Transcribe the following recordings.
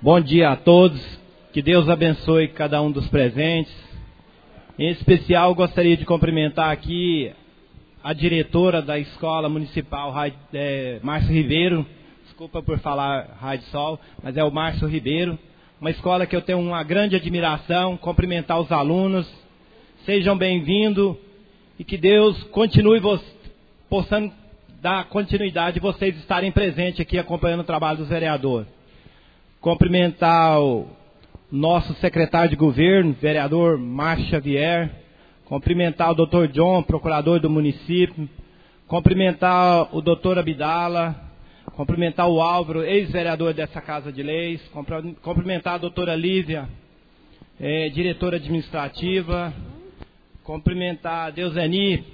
Bom dia a todos, que Deus abençoe cada um dos presentes. Em especial, gostaria de cumprimentar aqui a diretora da Escola Municipal, Márcio Ribeiro. Desculpa por falar Rádio Sol, mas é o Márcio Ribeiro. Uma escola que eu tenho uma grande admiração, cumprimentar os alunos. Sejam bem-vindos e que Deus continue possando dar continuidade de vocês estarem presentes aqui acompanhando o trabalho dos vereadores. Cumprimentar o nosso secretário de governo, vereador Márcio Xavier. Cumprimentar o Dr. John, procurador do município. Cumprimentar o Dr. Abdala. Cumprimentar o Álvaro, ex-vereador dessa Casa de Leis. Cumprimentar a doutora Lívia, diretora administrativa. Cumprimentar a Deuseni,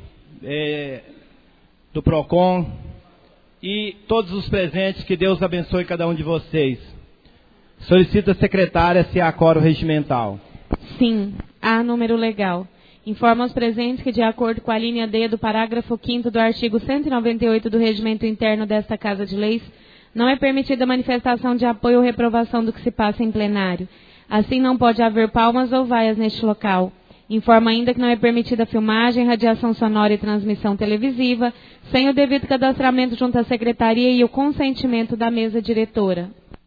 do PROCON. E todos os presentes, que Deus abençoe cada um de vocês. Solicita a secretária se há quórum regimental. Sim, há número legal. Informa aos presentes que, de acordo com a linha D do parágrafo 5º do artigo 198 do Regimento Interno desta Casa de Leis, não é permitida manifestação de apoio ou reprovação do que se passa em plenário. Assim, não pode haver palmas ou vaias neste local. Informa ainda que não é permitida filmagem, radiação sonora e transmissão televisiva, sem o devido cadastramento junto à secretaria e o consentimento da mesa diretora.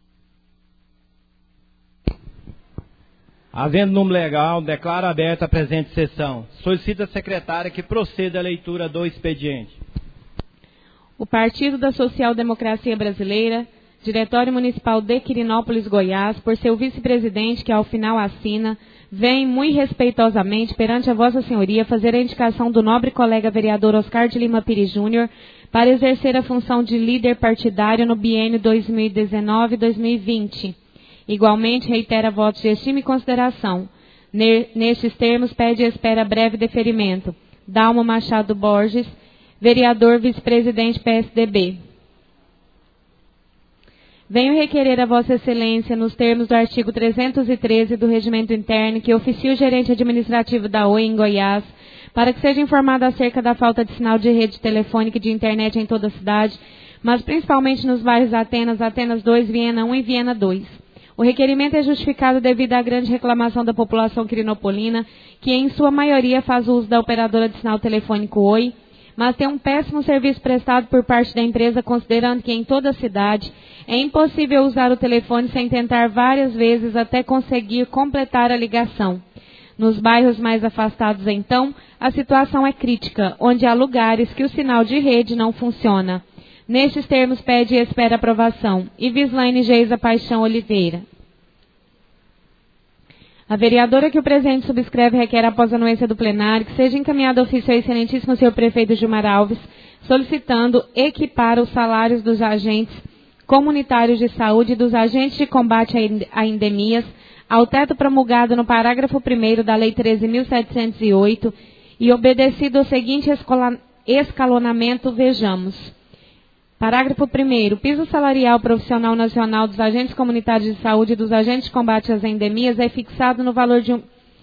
Havendo número legal, declaro aberta a presente sessão. Solicita a secretária que proceda à leitura do expediente. O Partido da Social Democracia Brasileira, Diretório Municipal de Quirinópolis, Goiás, por seu vice-presidente, que ao final assina, vem, muito respeitosamente, perante a Vossa Senhoria, fazer a indicação do nobre colega vereador Oscar de Lima Pires Júnior para exercer a função de líder partidário no biênio 2019-2020. Igualmente, reitera votos de estima e consideração. Nestes termos, pede e espera breve deferimento. Dalmo Machado Borges, vereador vice-presidente PSDB. Venho requerer a Vossa Excelência, nos termos do artigo 313 do Regimento Interno, que oficie o gerente administrativo da Oi em Goiás, para que seja informado acerca da falta de sinal de rede telefônica e de internet em toda a cidade, mas principalmente nos bairros Atenas, Atenas 2, Viena 1 e Viena 2. O requerimento é justificado devido à grande reclamação da população quirinopolina, que em sua maioria faz uso da operadora de sinal telefônico Oi, mas tem um péssimo serviço prestado por parte da empresa, considerando que em toda a cidade é impossível usar o telefone sem tentar várias vezes até conseguir completar a ligação. Nos bairros mais afastados, então, a situação é crítica, onde há lugares que o sinal de rede não funciona. Nestes termos, pede e espera aprovação. Ivislaine Geisa Paixão Oliveira. A vereadora que o presente subscreve requer, após a anuência do plenário, que seja encaminhado ofício ao excelentíssimo senhor prefeito Gilmar Alves, solicitando equipar os salários dos agentes comunitários de saúde e dos agentes de combate a endemias ao teto promulgado no parágrafo 1º da Lei 13.708 e obedecido ao seguinte escalonamento, vejamos. Parágrafo 1º. O piso salarial profissional nacional dos agentes comunitários de saúde e dos agentes de combate às endemias é fixado no valor de R$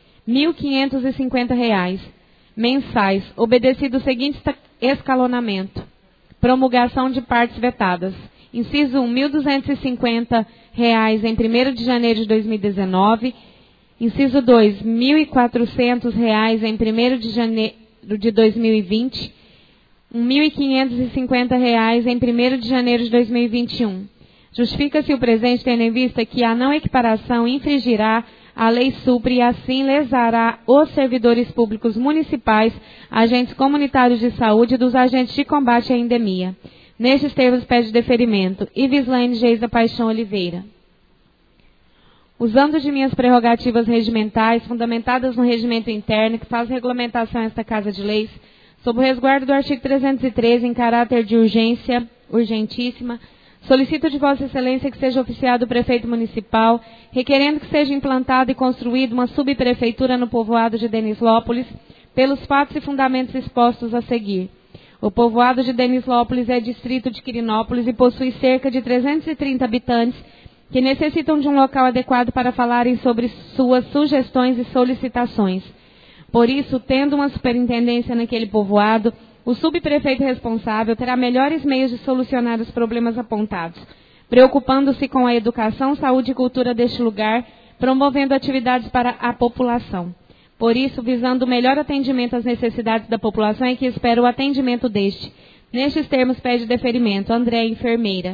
1.550 mensais, obedecido o seguinte escalonamento. Promulgação de partes vetadas. Inciso 1, R$ 1.250 em 1º de janeiro de 2019. Inciso 2, R$ 1.400 em 1º de janeiro de 2020. R$ 1.550 em 1º de janeiro de 2021. Justifica-se o presente tendo em vista que a não equiparação infringirá a Lei Supre e assim lesará os servidores públicos municipais, agentes comunitários de saúde e dos agentes de combate à endemia. Nestes termos, pede deferimento. Ivislaine Geisa Paixão Oliveira. Usando de minhas prerrogativas regimentais, fundamentadas no regimento interno que faz regulamentação a esta Casa de Leis, sob o resguardo do artigo 313, em caráter de urgência, urgentíssima, solicito de Vossa Excelência que seja oficiado o prefeito municipal, requerendo que seja implantada e construída uma subprefeitura no povoado de Denislópolis, pelos fatos e fundamentos expostos a seguir. O povoado de Denislópolis é distrito de Quirinópolis e possui cerca de 330 habitantes que necessitam de um local adequado para falarem sobre suas sugestões e solicitações. Por isso, tendo uma superintendência naquele povoado, o subprefeito responsável terá melhores meios de solucionar os problemas apontados. preocupando-se com a educação, saúde e cultura deste lugar, promovendo atividades para a população. Por isso, visando o melhor atendimento às necessidades da população, é que espero o atendimento deste. Nestes termos, pede deferimento. André, enfermeira.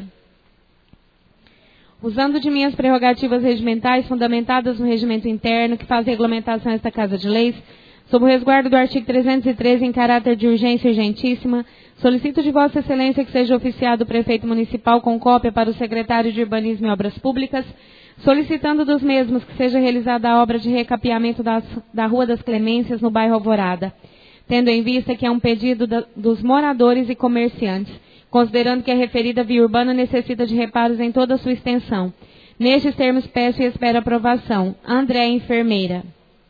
Usando de minhas prerrogativas regimentais, fundamentadas no regimento interno, que faz regulamentação desta Casa de Leis, sob o resguardo do artigo 313, em caráter de urgência urgentíssima, solicito de Vossa Excelência que seja oficiado o prefeito municipal com cópia para o secretário de Urbanismo e Obras Públicas, solicitando dos mesmos que seja realizada a obra de recapeamento da Rua das Clemências, no bairro Alvorada, tendo em vista que é um pedido dos moradores e comerciantes, considerando que a referida via urbana necessita de reparos em toda a sua extensão. Nestes termos, peço e espero aprovação. André, enfermeira.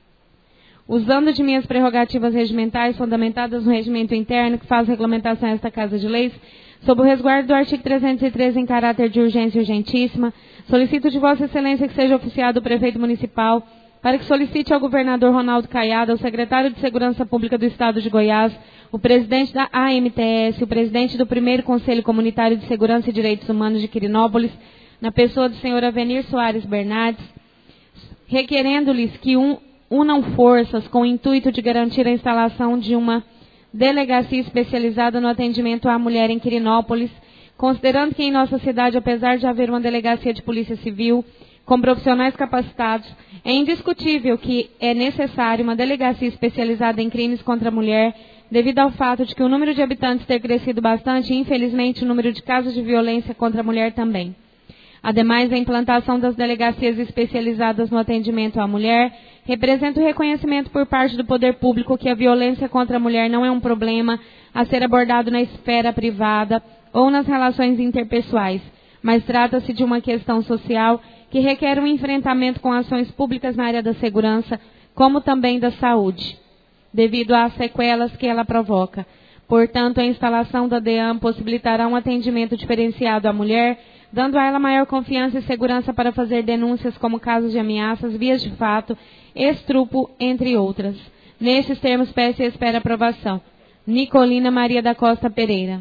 Usando de minhas prerrogativas regimentais, fundamentadas no regimento interno, que faz regulamentação desta Casa de Leis, sob o resguardo do artigo 313, em caráter de urgência urgentíssima, solicito de Vossa Excelência que seja oficiado o prefeito municipal para que solicite ao governador Ronaldo Caiado, ao secretário de Segurança Pública do Estado de Goiás, o presidente da AMTS, o presidente do primeiro Conselho Comunitário de Segurança e Direitos Humanos de Quirinópolis, na pessoa do senhor Avenir Soares Bernardes, requerendo-lhes que unam forças com o intuito de garantir a instalação de uma delegacia especializada no atendimento à mulher em Quirinópolis, considerando que em nossa cidade, apesar de haver uma delegacia de polícia civil com profissionais capacitados, é indiscutível que é necessário uma delegacia especializada em crimes contra a mulher, devido ao fato de que o número de habitantes ter crescido bastante e, infelizmente, o número de casos de violência contra a mulher também. Ademais, a implantação das delegacias especializadas no atendimento à mulher representa o reconhecimento por parte do poder público que a violência contra a mulher não é um problema a ser abordado na esfera privada ou nas relações interpessoais, mas trata-se de uma questão social que requer um enfrentamento com ações públicas na área da segurança, como também da saúde, devido às sequelas que ela provoca. Portanto, a instalação da DEAM possibilitará um atendimento diferenciado à mulher, dando a ela maior confiança e segurança para fazer denúncias como casos de ameaças, vias de fato, estupro, entre outras. Nestes termos, peço e espero aprovação. Nicolina Maria da Costa Pereira.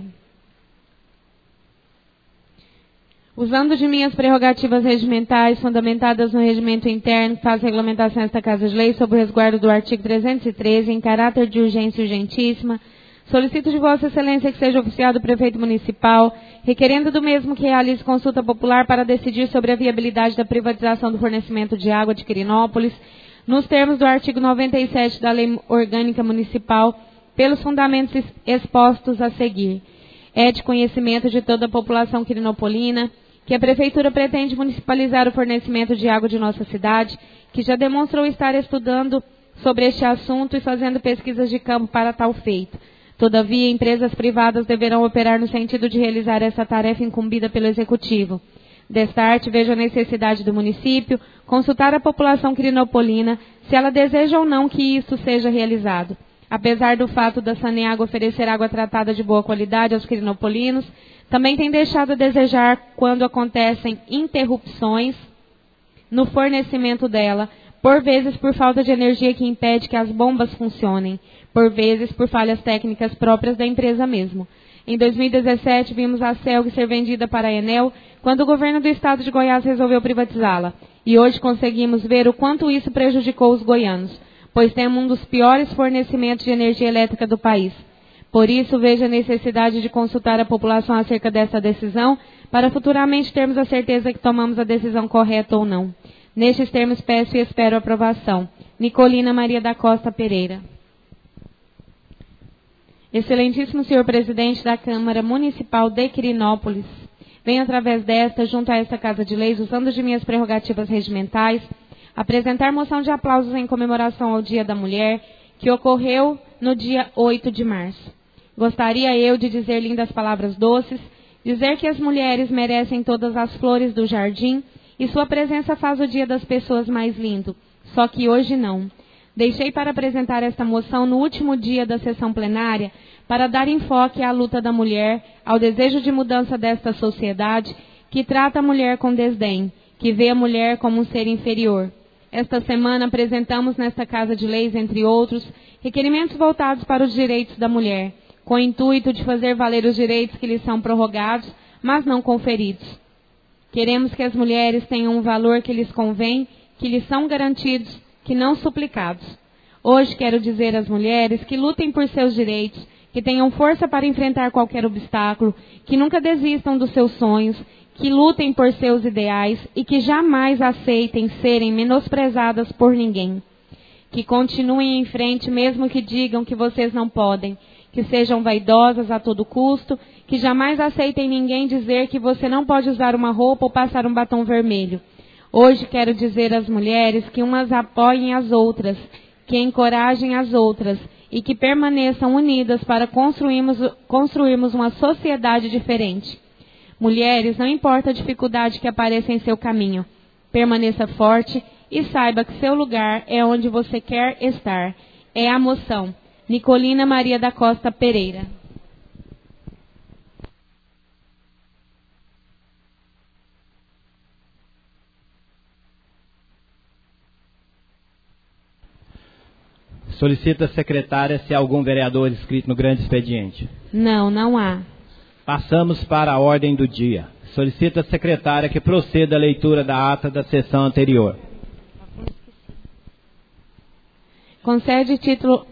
Usando de minhas prerrogativas regimentais, fundamentadas no regimento interno, que faz regulamentação desta Casa de Leis, sob o resguardo do artigo 313, em caráter de urgência urgentíssima, solicito de Vossa Excelência que seja oficiado o prefeito municipal, requerendo do mesmo que realize consulta popular para decidir sobre a viabilidade da privatização do fornecimento de água de Quirinópolis, nos termos do artigo 97 da Lei Orgânica Municipal, pelos fundamentos expostos a seguir. É de conhecimento de toda a população quirinopolina que a Prefeitura pretende municipalizar o fornecimento de água de nossa cidade, que já demonstrou estar estudando sobre este assunto e fazendo pesquisas de campo para tal feito. Todavia, empresas privadas deverão operar no sentido de realizar essa tarefa incumbida pelo Executivo. Destarte, vejo a necessidade do município consultar a população quirinopolina se ela deseja ou não que isso seja realizado. Apesar do fato da Saneago oferecer água tratada de boa qualidade aos quirinopolinos, também tem deixado a desejar quando acontecem interrupções no fornecimento dela, por vezes por falta de energia que impede que as bombas funcionem, por vezes por falhas técnicas próprias da empresa mesmo. Em 2017, vimos a CELG ser vendida para a Enel, quando o governo do estado de Goiás resolveu privatizá-la. E hoje conseguimos ver o quanto isso prejudicou os goianos, pois temos um dos piores fornecimentos de energia elétrica do país. Por isso, vejo a necessidade de consultar a população acerca dessa decisão, para futuramente termos a certeza que tomamos a decisão correta ou não. Nestes termos, peço e espero aprovação. Nicolina Maria da Costa Pereira. Excelentíssimo senhor presidente da Câmara Municipal de Quirinópolis, venho através desta, junto a esta Casa de Leis, usando de minhas prerrogativas regimentais, apresentar moção de aplausos em comemoração ao Dia da Mulher, que ocorreu no dia 8 de março. Gostaria eu de dizer lindas palavras doces, dizer que as mulheres merecem todas as flores do jardim e sua presença faz o Dia das Pessoas mais lindo, só que hoje não. Deixei para apresentar esta moção no último dia da sessão plenária para dar enfoque à luta da mulher, ao desejo de mudança desta sociedade que trata a mulher com desdém, que vê a mulher como um ser inferior. Esta semana apresentamos nesta Casa de Leis, entre outros, requerimentos voltados para os direitos da mulher, com o intuito de fazer valer os direitos que lhes são prorrogados, mas não conferidos. Queremos que as mulheres tenham um valor que lhes convém, que lhes são garantidos, que não suplicados. Hoje quero dizer às mulheres que lutem por seus direitos, que tenham força para enfrentar qualquer obstáculo, que nunca desistam dos seus sonhos, que lutem por seus ideais e que jamais aceitem serem menosprezadas por ninguém. Que continuem em frente mesmo que digam que vocês não podem, que sejam vaidosas a todo custo, que jamais aceitem ninguém dizer que você não pode usar uma roupa ou passar um batom vermelho. Hoje quero dizer às mulheres que umas apoiem as outras, que encorajem as outras e que permaneçam unidas para construirmos uma sociedade diferente. Mulheres, não importa a dificuldade que apareça em seu caminho, permaneça forte e saiba que seu lugar é onde você quer estar. É a moção. Nicolina Maria da Costa Pereira. Solicita a secretária se há algum vereador inscrito no grande expediente. Não, não há. Passamos para a ordem do dia. Solicita a secretária que proceda a leitura da ata da sessão anterior. Concede título.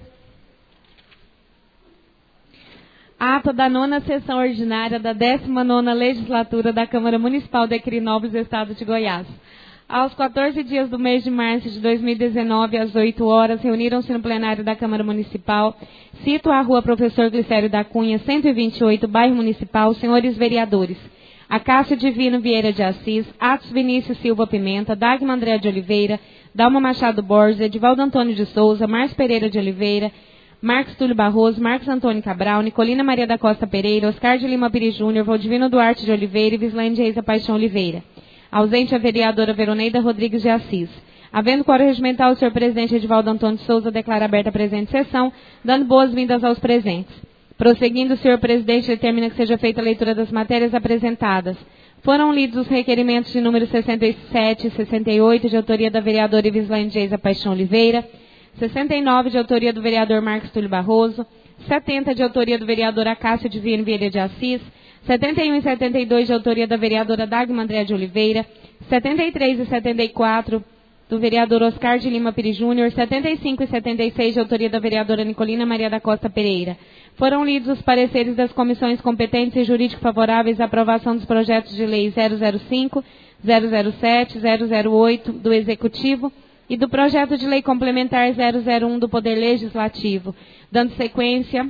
Ata da 9ª sessão ordinária da 19ª legislatura da Câmara Municipal de Equirinópolis, Estado de Goiás. Aos 14 dias do mês de março de 2019, às 8 horas, reuniram-se no plenário da Câmara Municipal, cito a Rua Professor Glicério da Cunha, 128, bairro Municipal, senhores vereadores: Acácio Divino Vieira de Assis, Atos Vinícius Silva Pimenta, Dagmar André de Oliveira, Dalma Machado Borges, Edivaldo Antônio de Souza, Márcio Pereira de Oliveira, Marcos Túlio Barroso, Marcos Antônio Cabral, Nicolina Maria da Costa Pereira, Oscar de Lima Pires Júnior, Valdivino Duarte de Oliveira e Vislaine de Reis Paixão Oliveira. Ausente a vereadora Veroneida Rodrigues de Assis. Havendo quórum regimental, o senhor presidente Edivaldo Antônio de Souza declara aberta a presente sessão, dando boas-vindas aos presentes. Prosseguindo, o senhor presidente determina que seja feita a leitura das matérias apresentadas. Foram lidos os requerimentos de número 67 e 68, de autoria da vereadora Vislaine de Reis Paixão Oliveira, 69, de autoria do vereador Marcos Túlio Barroso, 70, de autoria do vereador Acácio Divino Vieira de Assis, 71 e 72, de autoria da vereadora Dagmar André de Oliveira, 73 e 74, do vereador Oscar de Lima Pires Júnior, 75 e 76, de autoria da vereadora Nicolina Maria da Costa Pereira. Foram lidos os pareceres das comissões competentes e jurídico favoráveis à aprovação dos projetos de lei 005, 007, 008 do Executivo e do projeto de lei complementar 001 do Poder Legislativo. Dando sequência,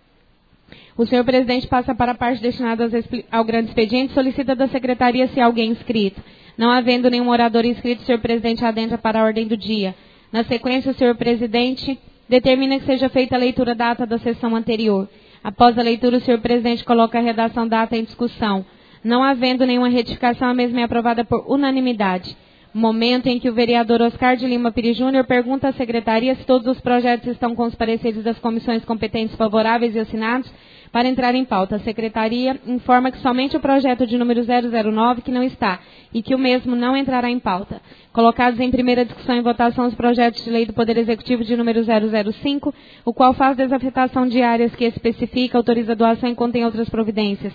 o senhor presidente passa para a parte destinada ao grande expediente, solicita da secretaria se há alguém inscrito. Não havendo nenhum orador inscrito, o senhor presidente adentra para a ordem do dia. Na sequência, o senhor presidente determina que seja feita a leitura da ata da sessão anterior. Após a leitura, o senhor presidente coloca a redação da ata em discussão. Não havendo nenhuma retificação, a mesma é aprovada por unanimidade. Momento em que o vereador Oscar de Lima Pires Júnior pergunta à secretaria se todos os projetos estão com os pareceres das comissões competentes favoráveis e assinados para entrar em pauta. A secretaria informa que somente o projeto de número 009 que não está e que o mesmo não entrará em pauta. Colocados em primeira discussão e votação os projetos de lei do Poder Executivo de número 005, o qual faz desafetação de áreas que especifica, autoriza doação e contém outras providências.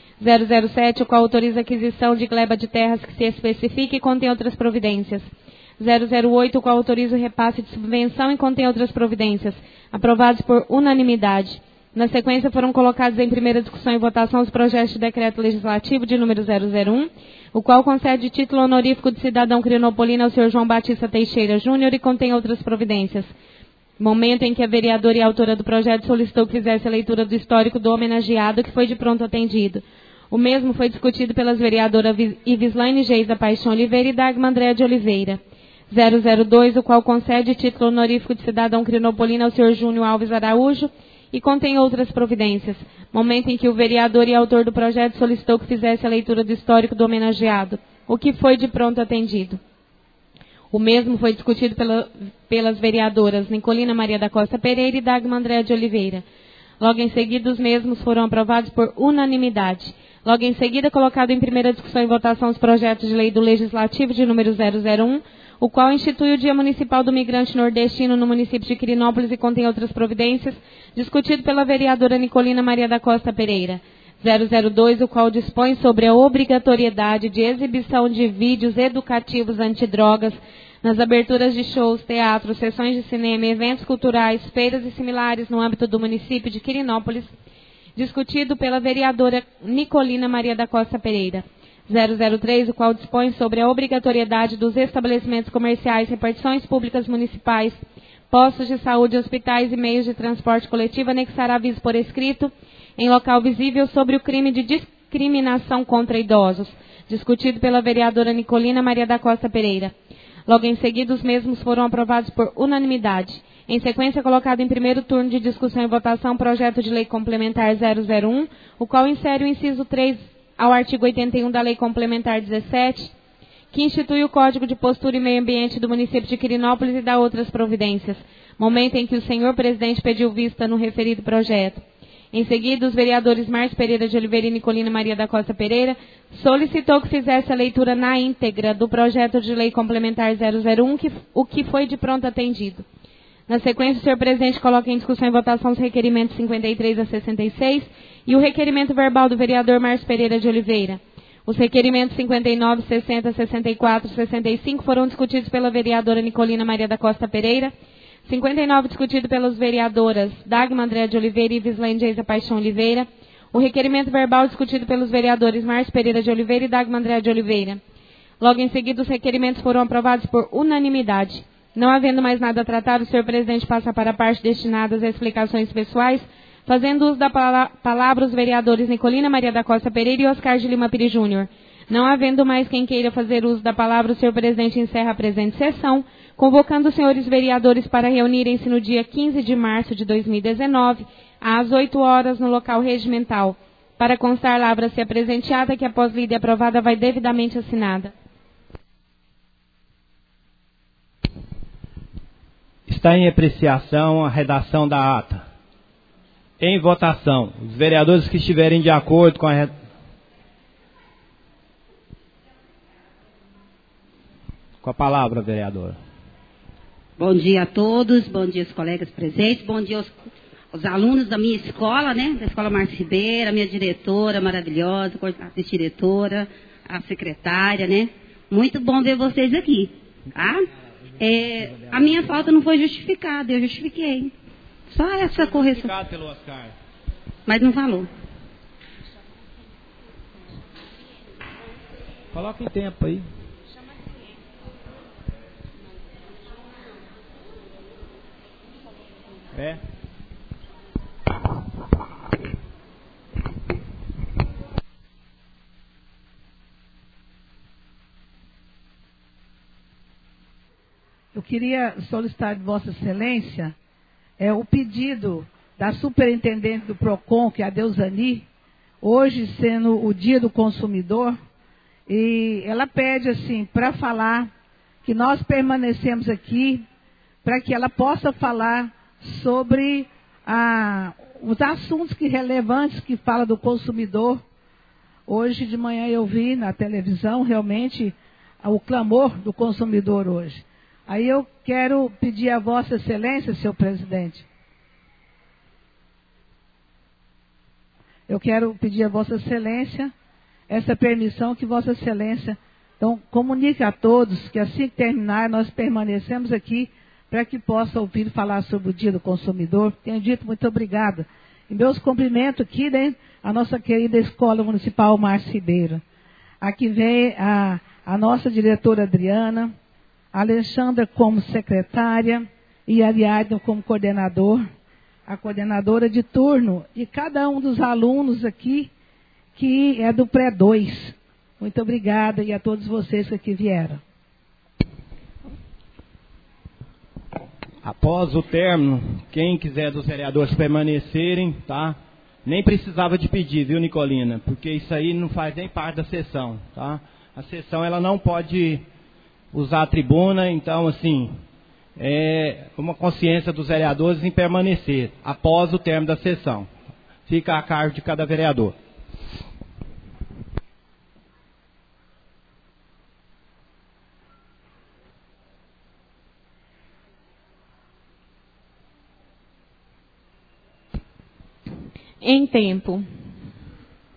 007, o qual autoriza a aquisição de gleba de terras que se especifica e contém outras providências. 008, o qual autoriza o repasse de subvenção e contém outras providências. Aprovados por unanimidade. Na sequência, foram colocados em primeira discussão e votação os projetos de decreto legislativo de número 001, o qual concede título honorífico de cidadão crinopolino ao senhor João Batista Teixeira Júnior e contém outras providências. Momento em que a vereadora e autora do projeto solicitou que fizesse a leitura do histórico do homenageado, que foi de pronto atendido. O mesmo foi discutido pelas vereadoras Vislaine Geis da Paixão Oliveira e Dagmar André de Oliveira. 002, o qual concede título honorífico de cidadão crinopolino ao senhor Júnior Alves Araújo e contém outras providências. Momento em que o vereador e autor do projeto solicitou que fizesse a leitura do histórico do homenageado, o que foi de pronto atendido. O mesmo foi discutido pelas vereadoras Nicolina Maria da Costa Pereira e Dagmar André de Oliveira. Logo em seguida, os mesmos foram aprovados por unanimidade. Logo em seguida, colocado em primeira discussão e votação os projetos de lei do Legislativo de número 001, o qual institui o Dia Municipal do Migrante Nordestino no município de Quirinópolis e contém outras providências, discutido pela vereadora Nicolina Maria da Costa Pereira. 002, o qual dispõe sobre a obrigatoriedade de exibição de vídeos educativos antidrogas nas aberturas de shows, teatros, sessões de cinema, eventos culturais, feiras e similares no âmbito do município de Quirinópolis, discutido pela vereadora Nicolina Maria da Costa Pereira. 003, o qual dispõe sobre a obrigatoriedade dos estabelecimentos comerciais, repartições públicas municipais, postos de saúde, hospitais e meios de transporte coletivo anexar aviso por escrito em local visível sobre o crime de discriminação contra idosos, discutido pela vereadora Nicolina Maria da Costa Pereira. Logo em seguida, os mesmos foram aprovados por unanimidade. Em sequência, colocado em primeiro turno de discussão e votação, projeto de lei complementar 001, o qual insere o inciso 3 ao artigo 81 da Lei Complementar 17, que institui o Código de Postura e Meio Ambiente do município de Quirinópolis e dá outras providências, momento em que o senhor presidente pediu vista no referido projeto. Em seguida, os vereadores Márcio Pereira de Oliveira e Nicolina Maria da Costa Pereira solicitou que fizesse a leitura na íntegra do projeto de lei complementar 001, o que foi de pronto atendido. Na sequência, o senhor presidente coloca em discussão e votação os requerimentos 53 a 66 e o requerimento verbal do vereador Márcio Pereira de Oliveira. Os requerimentos 59, 60, 64 e 65 foram discutidos pela vereadora Nicolina Maria da Costa Pereira. 59 discutido pelas vereadoras Dagmar André de Oliveira e Vislaine Geisa Paixão Oliveira. O requerimento verbal discutido pelos vereadores Márcio Pereira de Oliveira e Dagmar André de Oliveira. Logo em seguida, os requerimentos foram aprovados por unanimidade. Não havendo mais nada a tratar, o senhor presidente passa para a parte destinada às explicações pessoais, fazendo uso da palavra os vereadores Nicolina Maria da Costa Pereira e Oscar de Lima Pires Júnior. Não havendo mais quem queira fazer uso da palavra, o senhor presidente encerra a presente sessão, convocando os senhores vereadores para reunirem-se no dia 15 de março de 2019, às 8 horas, no local regimental. Para constar, lavra-se a presente ata, que após lida e aprovada vai devidamente assinada. Está em apreciação a redação da ata. Em votação, os vereadores que estiverem de acordo com a palavra, vereadora. Bom dia a todos, bom dia aos colegas presentes, bom dia aos alunos da minha escola, né? Da Escola Márcio Ribeiro, a minha diretora maravilhosa, a diretora, a secretária, né? Muito bom ver vocês aqui, tá? A minha falta não foi justificada, eu justifiquei. Só essa correção. Obrigado pelo Oscar. Mas não falou. Coloca em tempo aí. É. Eu queria solicitar de Vossa Excelência o pedido da superintendente do PROCON, que é a Deusani, hoje sendo o Dia do Consumidor, e ela pede assim para falar que nós permanecemos aqui para que ela possa falar sobre os assuntos relevantes que fala do consumidor. Hoje de manhã eu vi na televisão realmente o clamor do consumidor hoje. Aí eu quero pedir a Vossa Excelência, senhor presidente. Eu quero pedir a Vossa Excelência essa permissão que Vossa Excelência então comunique a todos que assim que terminar nós permanecemos aqui para que possa ouvir falar sobre o Dia do Consumidor. Tenho dito muito obrigada. E meus cumprimentos aqui, né, a nossa querida Escola Municipal Márcio Ribeiro. Aqui vem a nossa diretora Adriana, a Alexandra como secretária e a Ariadne como coordenador, a coordenadora de turno e cada um dos alunos aqui que é do pré-2. Muito obrigada e a todos vocês que aqui vieram. Após o término, quem quiser dos vereadores permanecerem, tá? Nem precisava de pedir, viu, Nicolina? Porque isso aí não faz nem parte da sessão, tá? A sessão, ela não pode usar a tribuna, então, assim, é uma consciência dos vereadores em permanecer após o término da sessão. Fica a cargo de cada vereador. Em tempo.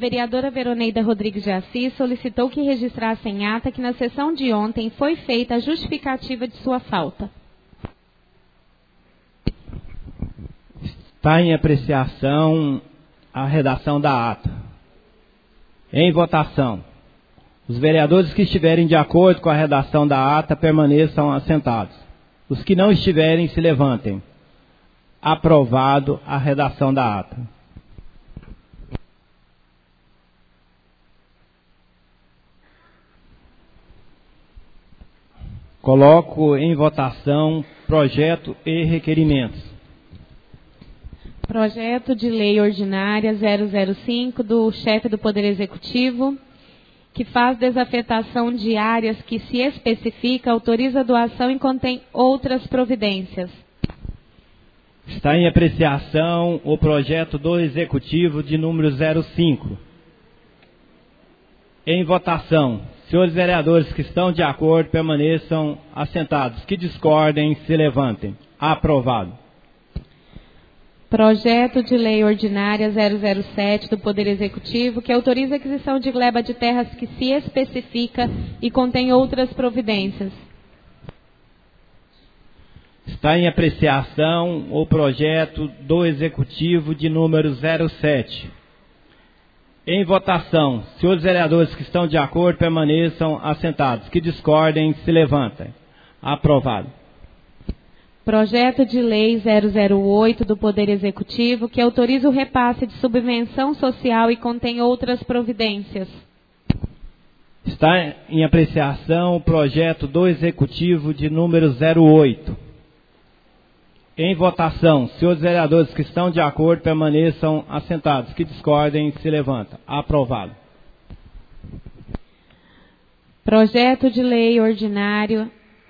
a vereadora Veroneida Rodrigues de Assis solicitou que registrasse em ata que na sessão de ontem foi feita a justificativa de sua falta. Está em apreciação a redação da ata. Em votação. Os vereadores que estiverem de acordo com a redação da ata permaneçam assentados. Os que não estiverem, se levantem. Aprovado a redação da ata. Coloco em votação projeto e requerimentos. Projeto de Lei Ordinária 005 do chefe do Poder Executivo, que faz desafetação de áreas que se especifica, autoriza a doação e contém outras providências. Está em apreciação o projeto do Executivo de número 05. Em votação. Senhores vereadores que estão de acordo, permaneçam assentados. Que discordem, se levantem. Aprovado. Projeto de Lei Ordinária 007 do Poder Executivo, que autoriza a aquisição de gleba de terras que se especifica e contém outras providências. Está em apreciação o projeto do Executivo de número 07. Em votação. Senhores vereadores que estão de acordo, permaneçam assentados. Que discordem, se levantem. Aprovado. Projeto de Lei 008 do Poder Executivo, que autoriza o repasse de subvenção social e contém outras providências. Está em apreciação o projeto do Executivo de número 08. Em votação. Senhores vereadores que estão de acordo, permaneçam assentados. Que discordem, se levantam. Aprovado. Projeto de Lei Ordinária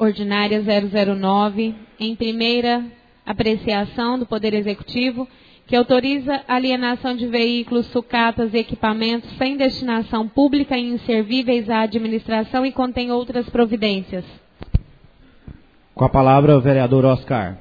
009, em primeira apreciação do Poder Executivo, que autoriza a alienação de veículos, sucatas e equipamentos sem destinação pública e inservíveis à administração e contém outras providências. Com a palavra o vereador Oscar.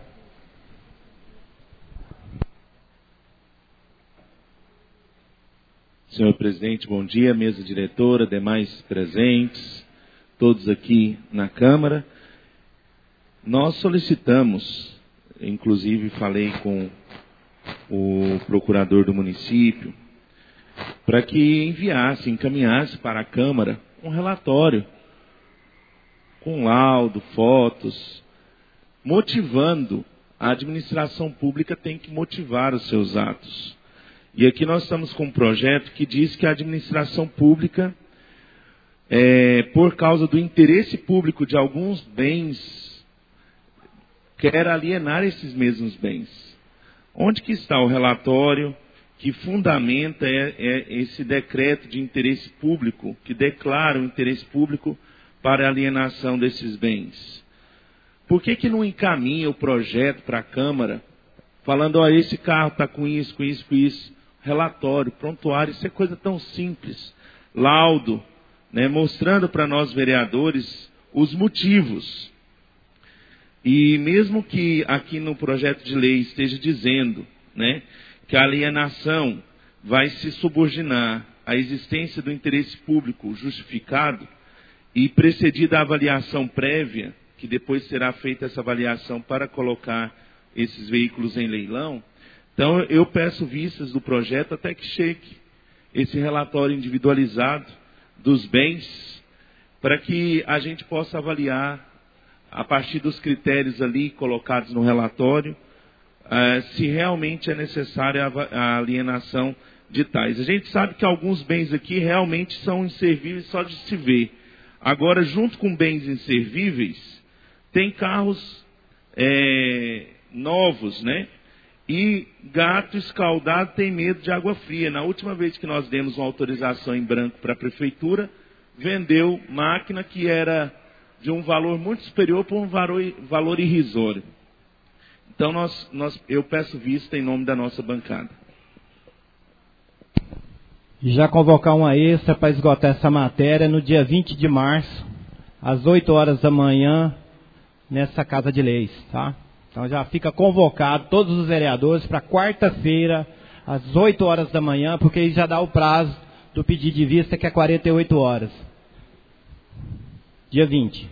Senhor presidente, bom dia, mesa diretora, demais presentes, todos aqui na Câmara. Nós solicitamos, inclusive falei com o procurador do município, para que encaminhasse para a Câmara um relatório com laudo, fotos, motivando. A administração pública tem que motivar os seus atos. E aqui nós estamos com um projeto que diz que a administração pública, por causa do interesse público de alguns bens, quer alienar esses mesmos bens. Onde que está o relatório que fundamenta esse decreto de interesse público, que declara o interesse público para a alienação desses bens? Por que não encaminha o projeto para a Câmara, falando, esse carro está com isso, com isso, com isso? Relatório, prontuário, isso é coisa tão simples. Laudo, mostrando para nós vereadores os motivos. E mesmo que aqui no projeto de lei esteja dizendo, que a alienação vai se subordinar à existência do interesse público justificado e precedida a avaliação prévia, que depois será feita essa avaliação para colocar esses veículos em leilão. Então, eu peço vistas do projeto até que chegue esse relatório individualizado dos bens, para que a gente possa avaliar, a partir dos critérios ali colocados no relatório, se realmente é necessária a alienação de tais. A gente sabe que alguns bens aqui realmente são inservíveis só de se ver. Agora, junto com bens inservíveis, tem carros novos, E gato escaldado tem medo de água fria. Na última vez que nós demos uma autorização em branco para a prefeitura, vendeu máquina que era de um valor muito superior para um valor irrisório. Então eu peço vista em nome da nossa bancada. Já convocar uma extra para esgotar essa matéria no dia 20 de março, às 8 horas da manhã, nessa Casa de Leis, tá? Então já fica convocado todos os vereadores para quarta-feira, às 8 horas da manhã, porque aí já dá o prazo do pedido de vista, que é 48 horas. Dia 20.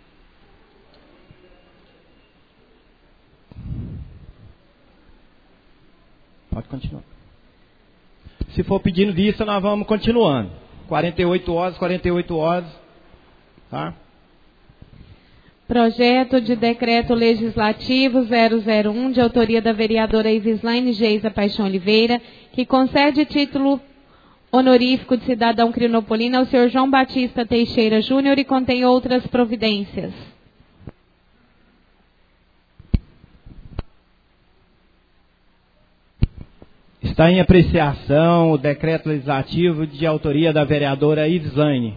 Pode continuar. Se for pedindo vista, nós vamos continuando. 48 horas, tá? Projeto de Decreto Legislativo 001, de autoria da vereadora Ivislaine Geisa Paixão Oliveira, que concede título honorífico de cidadão crinopolino ao senhor João Batista Teixeira Júnior e contém outras providências. Está em apreciação o decreto legislativo de autoria da vereadora Ivislaine.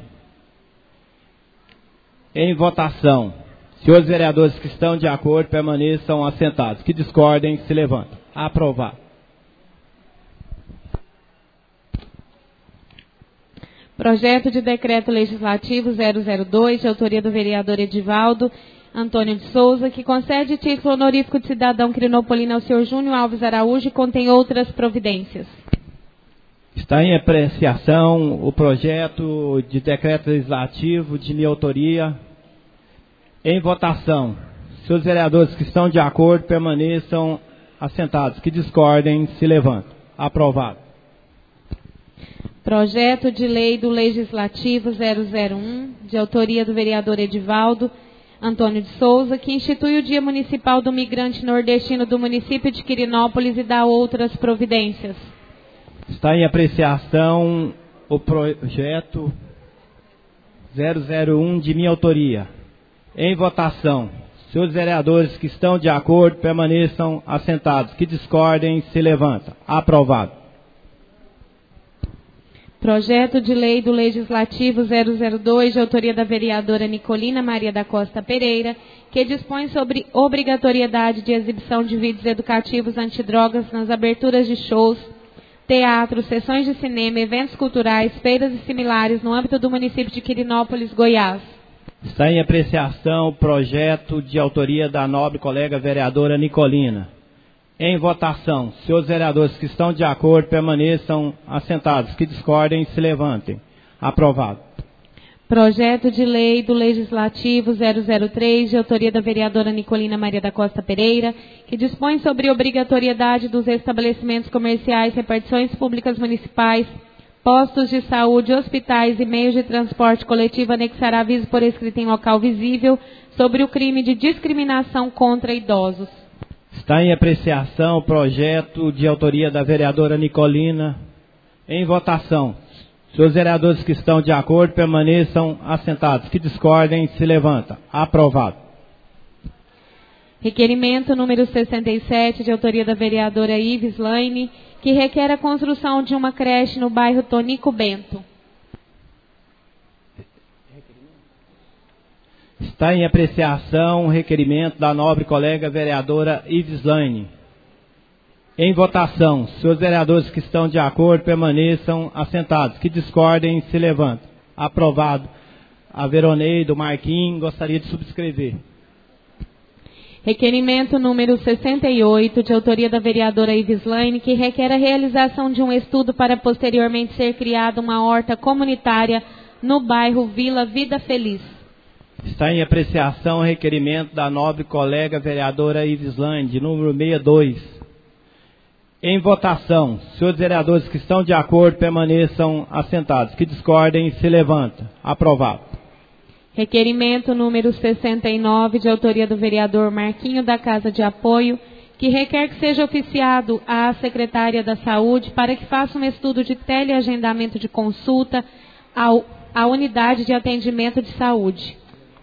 Em votação. Senhores vereadores que estão de acordo, permaneçam assentados. Que discordem, se levantem. Aprovado. Projeto de Decreto Legislativo 002, de autoria do vereador Edivaldo Antônio de Souza, que concede título honorífico de cidadão crinopolino ao senhor Júnior Alves Araújo e contém outras providências. Está em apreciação o projeto de decreto legislativo de minha autoria. Em votação. Senhores vereadores que estão de acordo, permaneçam assentados. Que discordem, se levantem. Aprovado. Projeto de Lei do Legislativo 001, de autoria do vereador Edivaldo Antônio de Souza, que institui o Dia Municipal do Migrante Nordestino do município de Quirinópolis e dá outras providências. Está em apreciação o projeto 001 de minha autoria. Em votação. Senhores vereadores que estão de acordo, permaneçam assentados. Que discordem, se levantem. Aprovado. Projeto de Lei do Legislativo 002, de autoria da vereadora Nicolina Maria da Costa Pereira, que dispõe sobre obrigatoriedade de exibição de vídeos educativos antidrogas nas aberturas de shows, teatros, sessões de cinema, eventos culturais, feiras e similares no âmbito do município de Quirinópolis, Goiás. Está em apreciação o projeto de autoria da nobre colega vereadora Nicolina. Em votação. Senhores vereadores que estão de acordo, permaneçam assentados. Que discordem, se levantem. Aprovado. Projeto de Lei do Legislativo 003, de autoria da vereadora Nicolina Maria da Costa Pereira, que dispõe sobre obrigatoriedade dos estabelecimentos comerciais, repartições públicas municipais, postos de saúde, hospitais e meios de transporte coletivo anexar aviso por escrito em local visível sobre o crime de discriminação contra idosos. Está em apreciação o projeto de autoria da vereadora Nicolina. Em votação. Senhores vereadores que estão de acordo, permaneçam assentados. Que discordem, se levantem. Aprovado. Requerimento número 67, de autoria da vereadora Ivislaine, que requer a construção de uma creche no bairro Tonico Bento. Está em apreciação o requerimento da nobre colega vereadora Ivislaine. Em votação. Senhores vereadores que estão de acordo, permaneçam assentados. Que discordem, se levantem. Aprovado. A Veroneide, Marquinhos, gostaria de subscrever. Requerimento número 68, de autoria da vereadora Ivislaine, que requer a realização de um estudo para posteriormente ser criada uma horta comunitária no bairro Vila Vida Feliz. Está em apreciação o requerimento da nobre colega vereadora Ivislaine, de número 62. Em votação. Senhores vereadores que estão de acordo, permaneçam assentados. Que discordem, se levantem. Aprovado. Requerimento número 69, de autoria do vereador Marquinho da Casa de Apoio, que requer que seja oficiado à secretária da Saúde para que faça um estudo de teleagendamento de consulta à unidade de atendimento de saúde.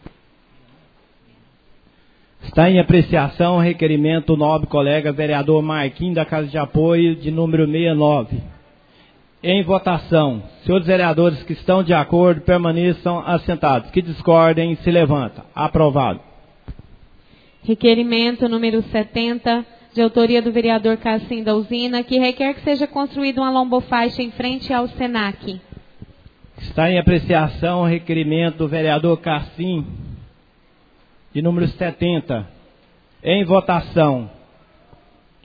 Está em apreciação o requerimento do nobre colega vereador Marquinhos da Casa de Apoio, de número 69. Em votação. Senhores vereadores que estão de acordo, permaneçam assentados. Que discordem, se levantem. Aprovado. Requerimento número 70, de autoria do vereador Cassim da Usina, que requer que seja construída uma lombofaixa em frente ao SENAC. Está em apreciação o requerimento do vereador Cassim, de número 70. Em votação.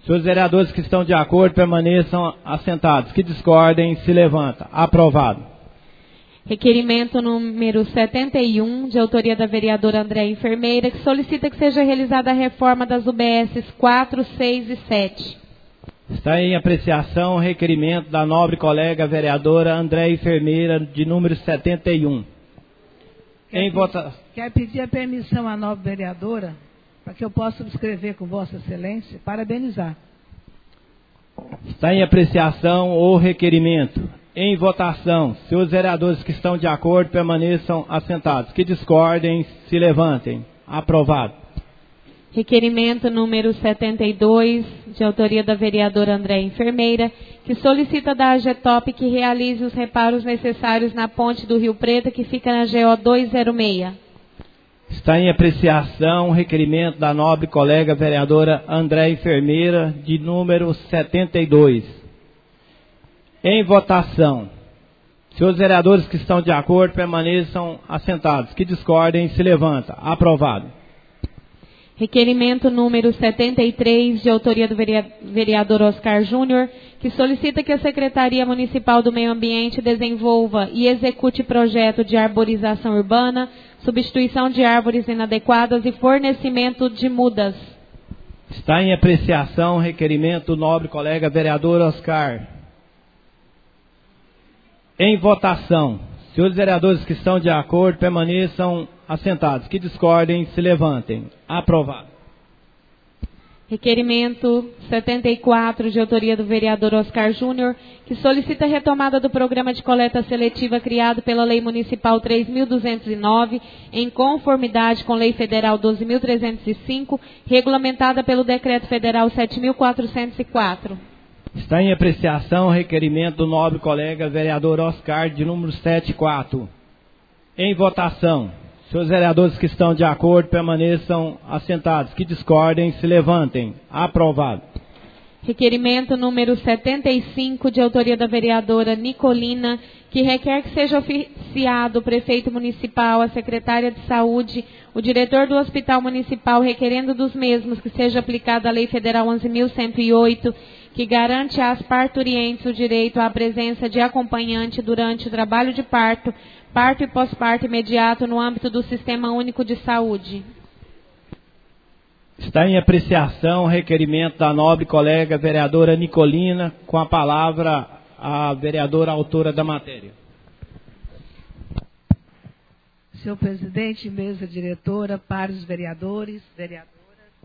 Se os vereadores que estão de acordo permaneçam assentados. Que discordem, se levanta. Aprovado. Requerimento número 71, de autoria da vereadora Andréia Enfermeira, que solicita que seja realizada a reforma das UBSs 4, 6 e 7. Está em apreciação o requerimento da nobre colega vereadora Andréia Enfermeira, de número 71. Em votação. Quer pedir a permissão à nobre vereadora, para que eu possa subscrever com Vossa Excelência, parabenizar. Está em apreciação o requerimento. Em votação, se os vereadores que estão de acordo permaneçam assentados. Que discordem, se levantem. Aprovado. Requerimento número 72, de autoria da vereadora Andréia Enfermeira, que solicita da AGETOP que realize os reparos necessários na ponte do Rio Preto, que fica na GO 206. Está em apreciação o requerimento da nobre colega vereadora Andréia Enfermeira, de número 72. Em votação, se os vereadores que estão de acordo permaneçam assentados. Que discordem, se levanta. Aprovado. Requerimento número 73, de autoria do vereador Oscar Júnior, que solicita que a Secretaria Municipal do Meio Ambiente desenvolva e execute projeto de arborização urbana, substituição de árvores inadequadas e fornecimento de mudas. Está em apreciação o requerimento do nobre colega vereador Oscar. Em votação, se os vereadores que estão de acordo permaneçam assentados. Que discordem, se levantem. Aprovado. Requerimento 74, de autoria do vereador Oscar Júnior, que solicita a retomada do programa de coleta seletiva criado pela Lei Municipal 3.209, em conformidade com Lei Federal 12.305, regulamentada pelo Decreto Federal 7.404. Está em apreciação o requerimento do nobre colega vereador Oscar, de número 74. Em votação, se os vereadores que estão de acordo permaneçam assentados. Que discordem, se levantem. Aprovado. Requerimento número 75, de autoria da vereadora Nicolina, que requer que seja oficiado o prefeito municipal, a secretária de saúde, o diretor do hospital municipal, requerendo dos mesmos que seja aplicada a Lei Federal 11.108, que garante às parturientes o direito à presença de acompanhante durante o trabalho de parto, parto e pós-parto imediato no âmbito do Sistema Único de Saúde. Está em apreciação o requerimento da nobre colega vereadora Nicolina, com a palavra a vereadora autora da matéria. Senhor presidente, mesa diretora, pares vereadores, vereadoras,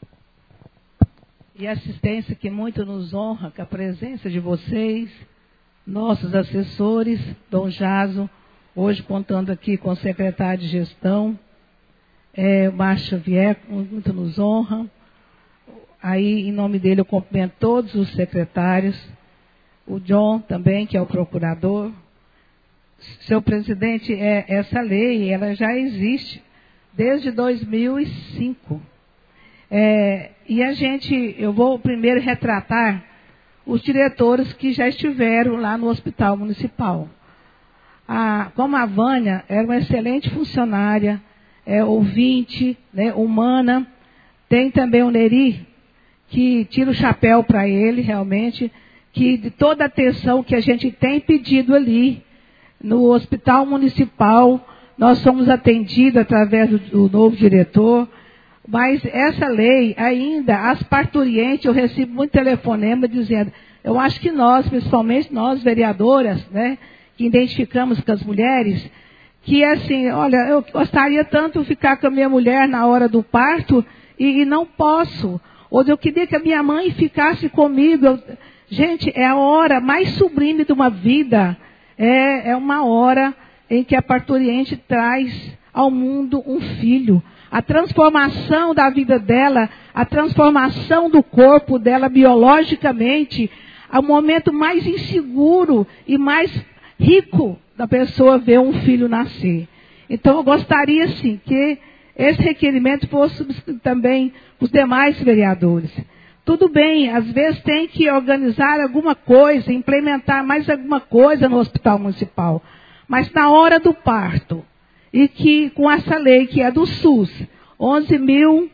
e assistência que muito nos honra com a presença de vocês, nossos assessores, Dom Jaso, hoje contando aqui com o secretário de gestão, Márcio Xavier, muito nos honra. Aí, em nome dele, eu cumprimento todos os secretários, o John também, que é o procurador. Senhor presidente, essa lei, ela já existe desde 2005. E eu vou primeiro retratar os diretores que já estiveram lá no Hospital Municipal. Como a Vânia era uma excelente funcionária, ouvinte, né, humana. Tem também o Neri, que tira o chapéu para ele, realmente, que de toda a atenção que a gente tem pedido ali no Hospital Municipal, nós somos atendidos através do novo diretor. Mas essa lei, ainda, as parturientes, eu recebo muito telefonema dizendo, eu acho que nós, principalmente nós, vereadoras, né, que identificamos com as mulheres, que assim, olha, eu gostaria tanto de ficar com a minha mulher na hora do parto e não posso. Ou eu queria que a minha mãe ficasse comigo. Gente, é a hora mais sublime de uma vida. É uma hora em que a parturiente traz ao mundo um filho. A transformação da vida dela, a transformação do corpo dela biologicamente, é o momento mais inseguro e mais rico da pessoa ver um filho nascer. Então, eu gostaria, sim, que esse requerimento fosse também os demais vereadores. Tudo bem, às vezes tem que organizar alguma coisa, implementar mais alguma coisa no Hospital Municipal. Mas na hora do parto, e que com essa lei que é do SUS,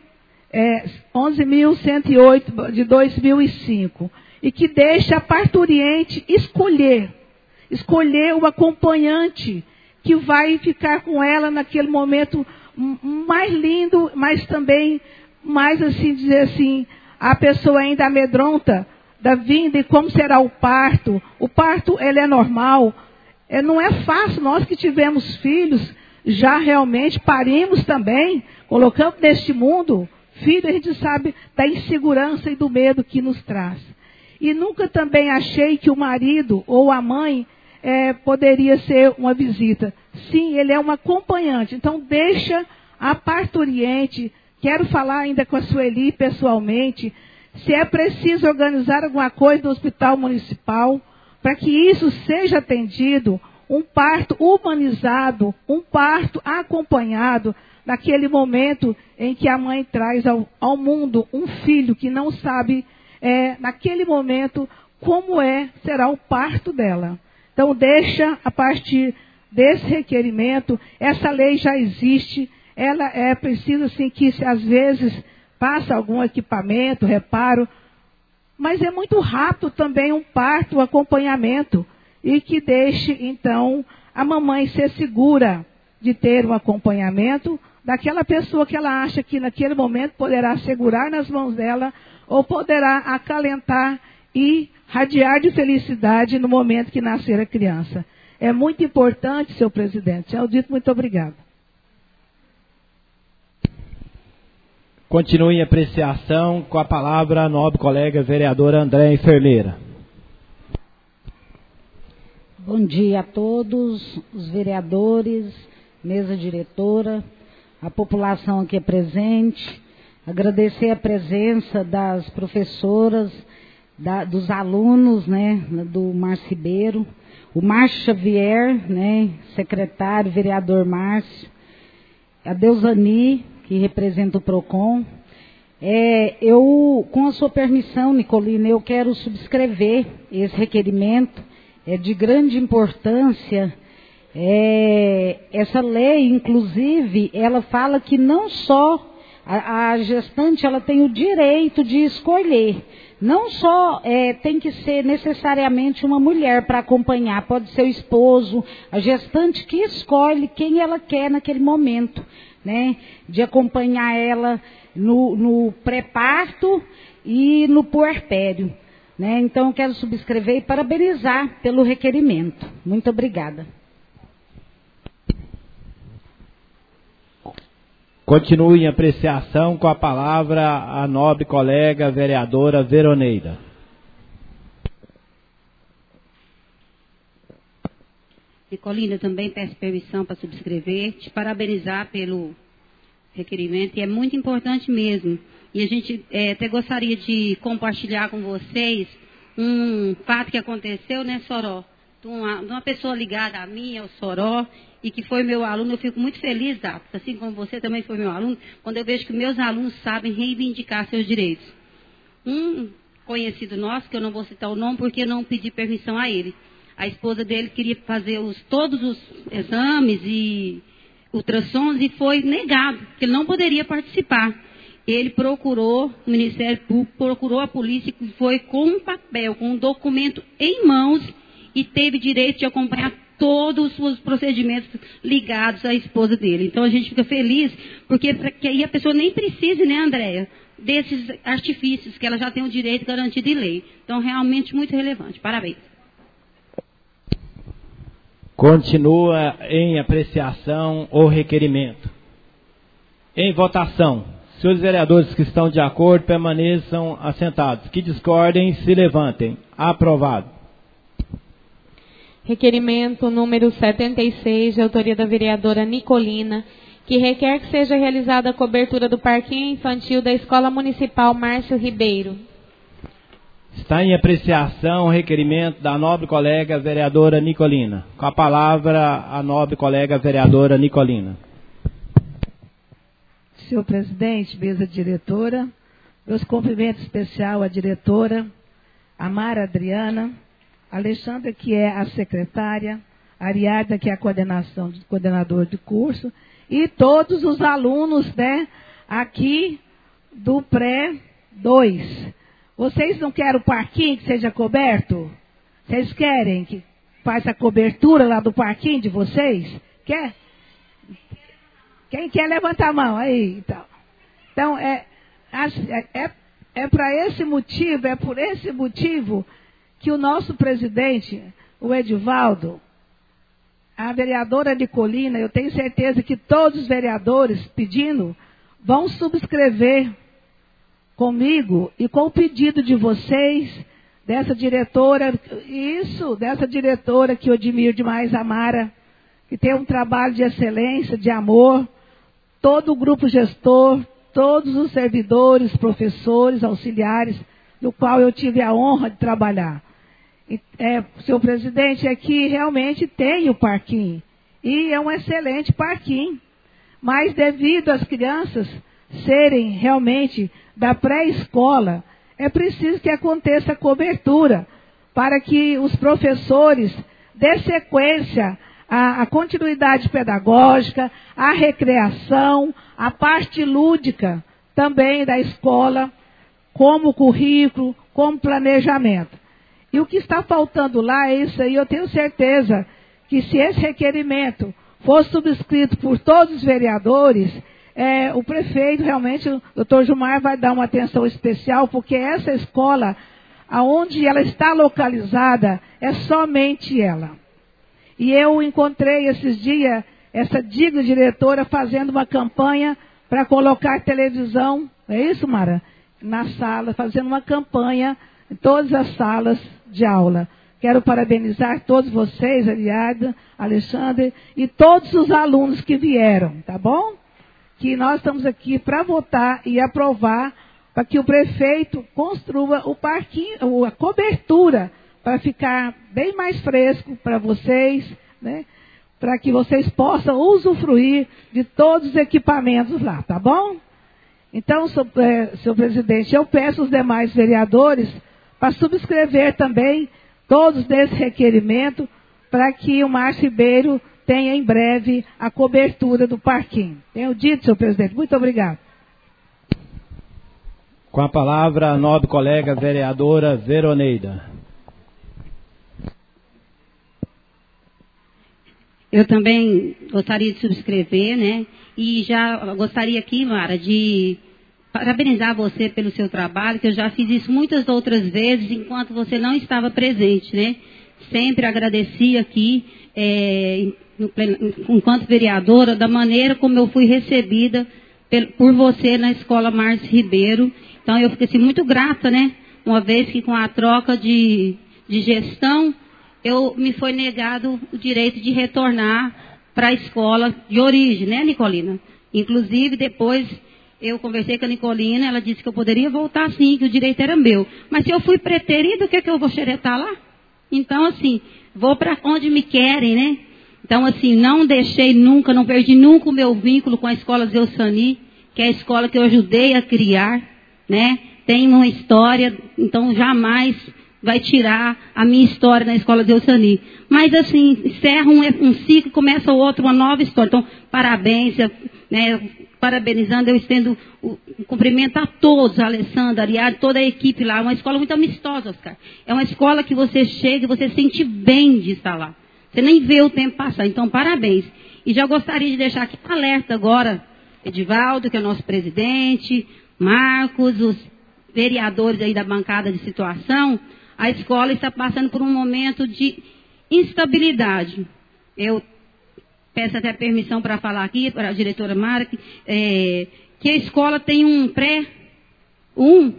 11.108 de 2005, e que deixa a parturiente escolher o acompanhante que vai ficar com ela naquele momento mais lindo, mas também mais, assim, dizer assim, a pessoa ainda amedronta da vinda e como será o parto. O parto, ele é normal, não é fácil. Nós que tivemos filhos, já realmente parimos também, colocamos neste mundo filho, a gente sabe da insegurança e do medo que nos traz. E nunca também achei que o marido ou a mãe poderia ser uma visita. Sim, ele é um acompanhante. Então, deixa a parturiente. Quero falar ainda com a Sueli pessoalmente. Se é preciso organizar alguma coisa no hospital municipal, para que isso seja atendido, um parto humanizado, um parto acompanhado, naquele momento em que a mãe traz ao mundo um filho que não sabe, naquele momento, como será o parto dela. Então, deixa, a partir desse requerimento, essa lei já existe, ela é preciso, assim, que às vezes passa algum equipamento, reparo, mas é muito rápido também um parto, um acompanhamento, e que deixe, então, a mamãe ser segura de ter um acompanhamento daquela pessoa que ela acha que naquele momento poderá segurar nas mãos dela ou poderá acalentar e radiar de felicidade no momento que nascer a criança. É muito importante, senhor presidente. Senhor Dito, muito obrigado. Continue em apreciação com a palavra a nobre colega vereadora Andréia Enfermeira. Bom dia a todos, os vereadores, mesa diretora, a população aqui presente. Agradecer a presença das professoras, dos alunos, né, do Márcio Ribeiro, o Márcio Xavier, né, secretário, vereador Márcio, a Deusani, que representa o PROCON. Eu, com a sua permissão, Nicolina, eu quero subscrever esse requerimento, de grande importância. Essa lei, inclusive, ela fala que não só a gestante ela tem o direito de escolher, não só tem que ser necessariamente uma mulher para acompanhar, pode ser o esposo, a gestante que escolhe quem ela quer naquele momento, né, de acompanhar ela no pré-parto e no puerpério, né? Então eu quero subscrever e parabenizar pelo requerimento. Muito obrigada. Continue em apreciação com a palavra a nobre colega vereadora Veroneida. Nicolina, também peço permissão para subscrever, te parabenizar pelo requerimento, e é muito importante mesmo. E a gente até gostaria de compartilhar com vocês um fato que aconteceu, né, Soró? De uma pessoa ligada a mim, ao Soró, e que foi meu aluno. Eu fico muito feliz, Dato, assim como você também foi meu aluno, quando eu vejo que meus alunos sabem reivindicar seus direitos. Um conhecido nosso, que eu não vou citar o nome porque eu não pedi permissão a ele. A esposa dele queria fazer todos os exames e ultrassons e foi negado, que ele não poderia participar. Ele procurou o Ministério Público, procurou a polícia, que foi com um papel, com um documento em mãos, e teve direito de acompanhar todos os procedimentos ligados à esposa dele. Então a gente fica feliz, porque aí a pessoa nem precisa, né, Andréia, desses artifícios, que ela já tem o direito garantido em lei. Então, realmente muito relevante. Parabéns. Continua em apreciação o requerimento. Em votação. Senhores vereadores que estão de acordo, permaneçam assentados. Que discordem, se levantem. Aprovado. Requerimento número 76, de autoria da vereadora Nicolina, que requer que seja realizada a cobertura do parquinho infantil da Escola Municipal Márcio Ribeiro. Está em apreciação o requerimento da nobre colega vereadora Nicolina. Com a palavra, a nobre colega vereadora Nicolina. Senhor presidente, mesa diretora, meus cumprimentos especial à diretora, a Mara Adriana, a Alexandra, que é a secretária, a Ariadna, que é a coordenador de curso, e todos os alunos, né, aqui do pré-2. Vocês não querem o parquinho que seja coberto? Vocês querem que faça a cobertura lá do parquinho de vocês? Quer? Quem quer, levanta a mão aí. Então é para esse motivo, é por esse motivo que o nosso presidente, o Edivaldo, a vereadora Nicolina, eu tenho certeza que todos os vereadores pedindo vão subscrever comigo e com o pedido de vocês, dessa diretora que eu admiro demais, a Mara, que tem um trabalho de excelência, de amor, todo o grupo gestor, todos os servidores, professores, auxiliares, no qual eu tive a honra de trabalhar. Senhor presidente, aqui realmente tem o parquinho, e é um excelente parquinho, mas devido às crianças serem realmente da pré-escola, é preciso que aconteça a cobertura, para que os professores dê sequência à continuidade pedagógica, à recreação, à parte lúdica também da escola, como currículo, como planejamento. E o que está faltando lá é isso aí, eu tenho certeza que se esse requerimento for subscrito por todos os vereadores, o prefeito, realmente, o doutor Gilmar vai dar uma atenção especial, porque essa escola, aonde ela está localizada, é somente ela. E eu encontrei esses dias essa digna diretora fazendo uma campanha para colocar televisão, é isso, Mara? Na sala, fazendo uma campanha em todas as salas de aula. Quero parabenizar todos vocês, Eliada, Alexandre, e todos os alunos que vieram, tá bom? Que nós estamos aqui para votar e aprovar para que o prefeito construa o parquinho, a cobertura, para ficar bem mais fresco para vocês, né? Para que vocês possam usufruir de todos os equipamentos lá, tá bom? Então, senhor presidente, eu peço aos demais vereadores para subscrever também todos desse requerimento, para que o Márcio Ribeiro tenha em breve a cobertura do parquinho. Tenho dito, senhor presidente. Muito obrigado. Com a palavra, a nobre colega vereadora Veroneida. Eu também gostaria de subscrever, né? E já gostaria aqui, Mara, de parabenizar você pelo seu trabalho, que eu já fiz isso muitas outras vezes, enquanto você não estava presente, né? Sempre agradeci aqui, enquanto vereadora, da maneira como eu fui recebida por você na escola Márcio Ribeiro. Então, eu fiquei assim, muito grata, né? Uma vez que com a troca de gestão, me foi negado o direito de retornar para a escola de origem, né, Nicolina? Inclusive, depois eu conversei com a Nicolina, ela disse que eu poderia voltar sim, que o direito era meu. Mas se eu fui preterida, o que é que eu vou xeretar lá? Então, assim, vou para onde me querem, né? Então, assim, não deixei nunca, não perdi nunca o meu vínculo com a escola Zeusani, que é a escola que eu ajudei a criar, né? Tem uma história, então jamais vai tirar a minha história na escola Zeusani. Mas, assim, encerra um ciclo, começa o outro, uma nova história. Então, parabéns, né? Parabenizando, eu estendo o cumprimento a todos, a Alessandra, a Ariadne, toda a equipe lá. É uma escola muito amistosa, Oscar. É uma escola que você chega e você se sente bem de estar lá. Você nem vê o tempo passar. Então, parabéns. E já gostaria de deixar aqui um alerta agora, Edivaldo, que é o nosso presidente, Marcos, os vereadores aí da bancada de situação. A escola está passando por um momento de instabilidade. Eu peço até permissão para falar aqui, para a diretora Mara, que a escola tem um pré-1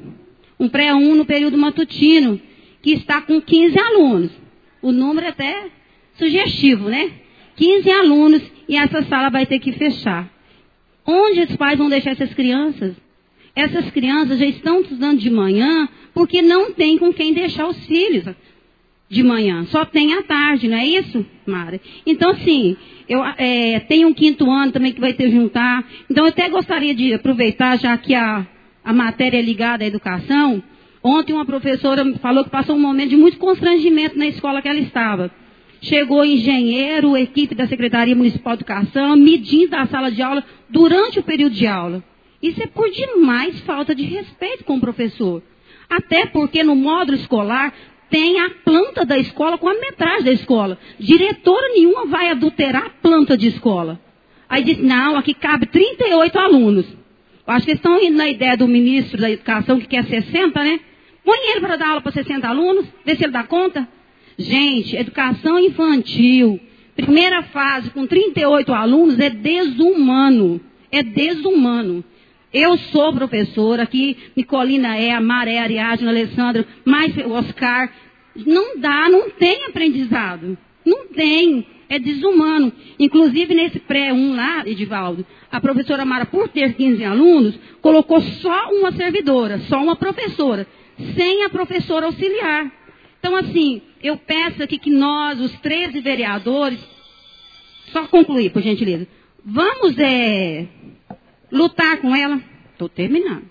no período matutino, que está com 15 alunos. O número é até sugestivo, né? 15 alunos e essa sala vai ter que fechar. Onde os pais vão deixar essas crianças? Essas crianças já estão estudando de manhã porque não tem com quem deixar os filhos de manhã. Só tem à tarde, não é isso, Mara? Então, sim, eu tenho um 5º ano também que vai ter juntar. Então, eu até gostaria de aproveitar, já que a matéria é ligada à educação. Ontem uma professora falou que passou um momento de muito constrangimento na escola que ela estava. Chegou engenheiro, equipe da Secretaria Municipal de Educação, medindo a sala de aula durante o período de aula. Isso é por demais falta de respeito com o professor. Até porque no módulo escolar tem a planta da escola com a metragem da escola. Diretora nenhuma vai adulterar a planta de escola. Aí diz, não, aqui cabe 38 alunos. Eu acho que eles estão indo na ideia do ministro da Educação, que quer 60, né? Põe ele para dar aula para 60 alunos, vê se ele dá conta. Gente, educação infantil, primeira fase, com 38 alunos, é desumano. É desumano. Eu sou professora, aqui Nicolina a Maré, Ariadne, Alessandra, mais o Oscar. Não dá, não tem aprendizado. Não tem. É desumano. Inclusive, nesse pré-1 lá, Edivaldo, a professora Mara, por ter 15 alunos, colocou só uma servidora, só uma professora, sem a professora auxiliar. Então, assim, eu peço aqui que nós, os 13 vereadores, só concluir, por gentileza, vamos lutar com ela. Estou terminando.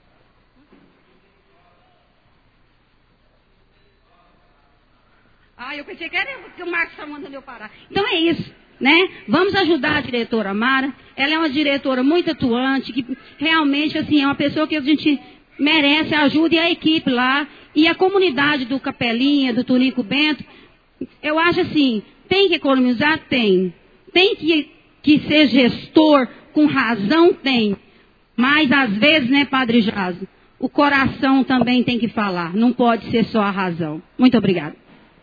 Eu pensei que era que o Marcos está mandando eu parar. Então é isso, né? Vamos ajudar a diretora Mara. Ela é uma diretora muito atuante, que realmente, assim, é uma pessoa que a gente merece ajuda, e a equipe lá, e a comunidade do Capelinha, do Tonico Bento. Eu acho assim, tem que economizar? Tem. Tem que ser gestor com razão? Tem. Mas às vezes, né, Padre Jaso, o coração também tem que falar. Não pode ser só a razão. Muito obrigada.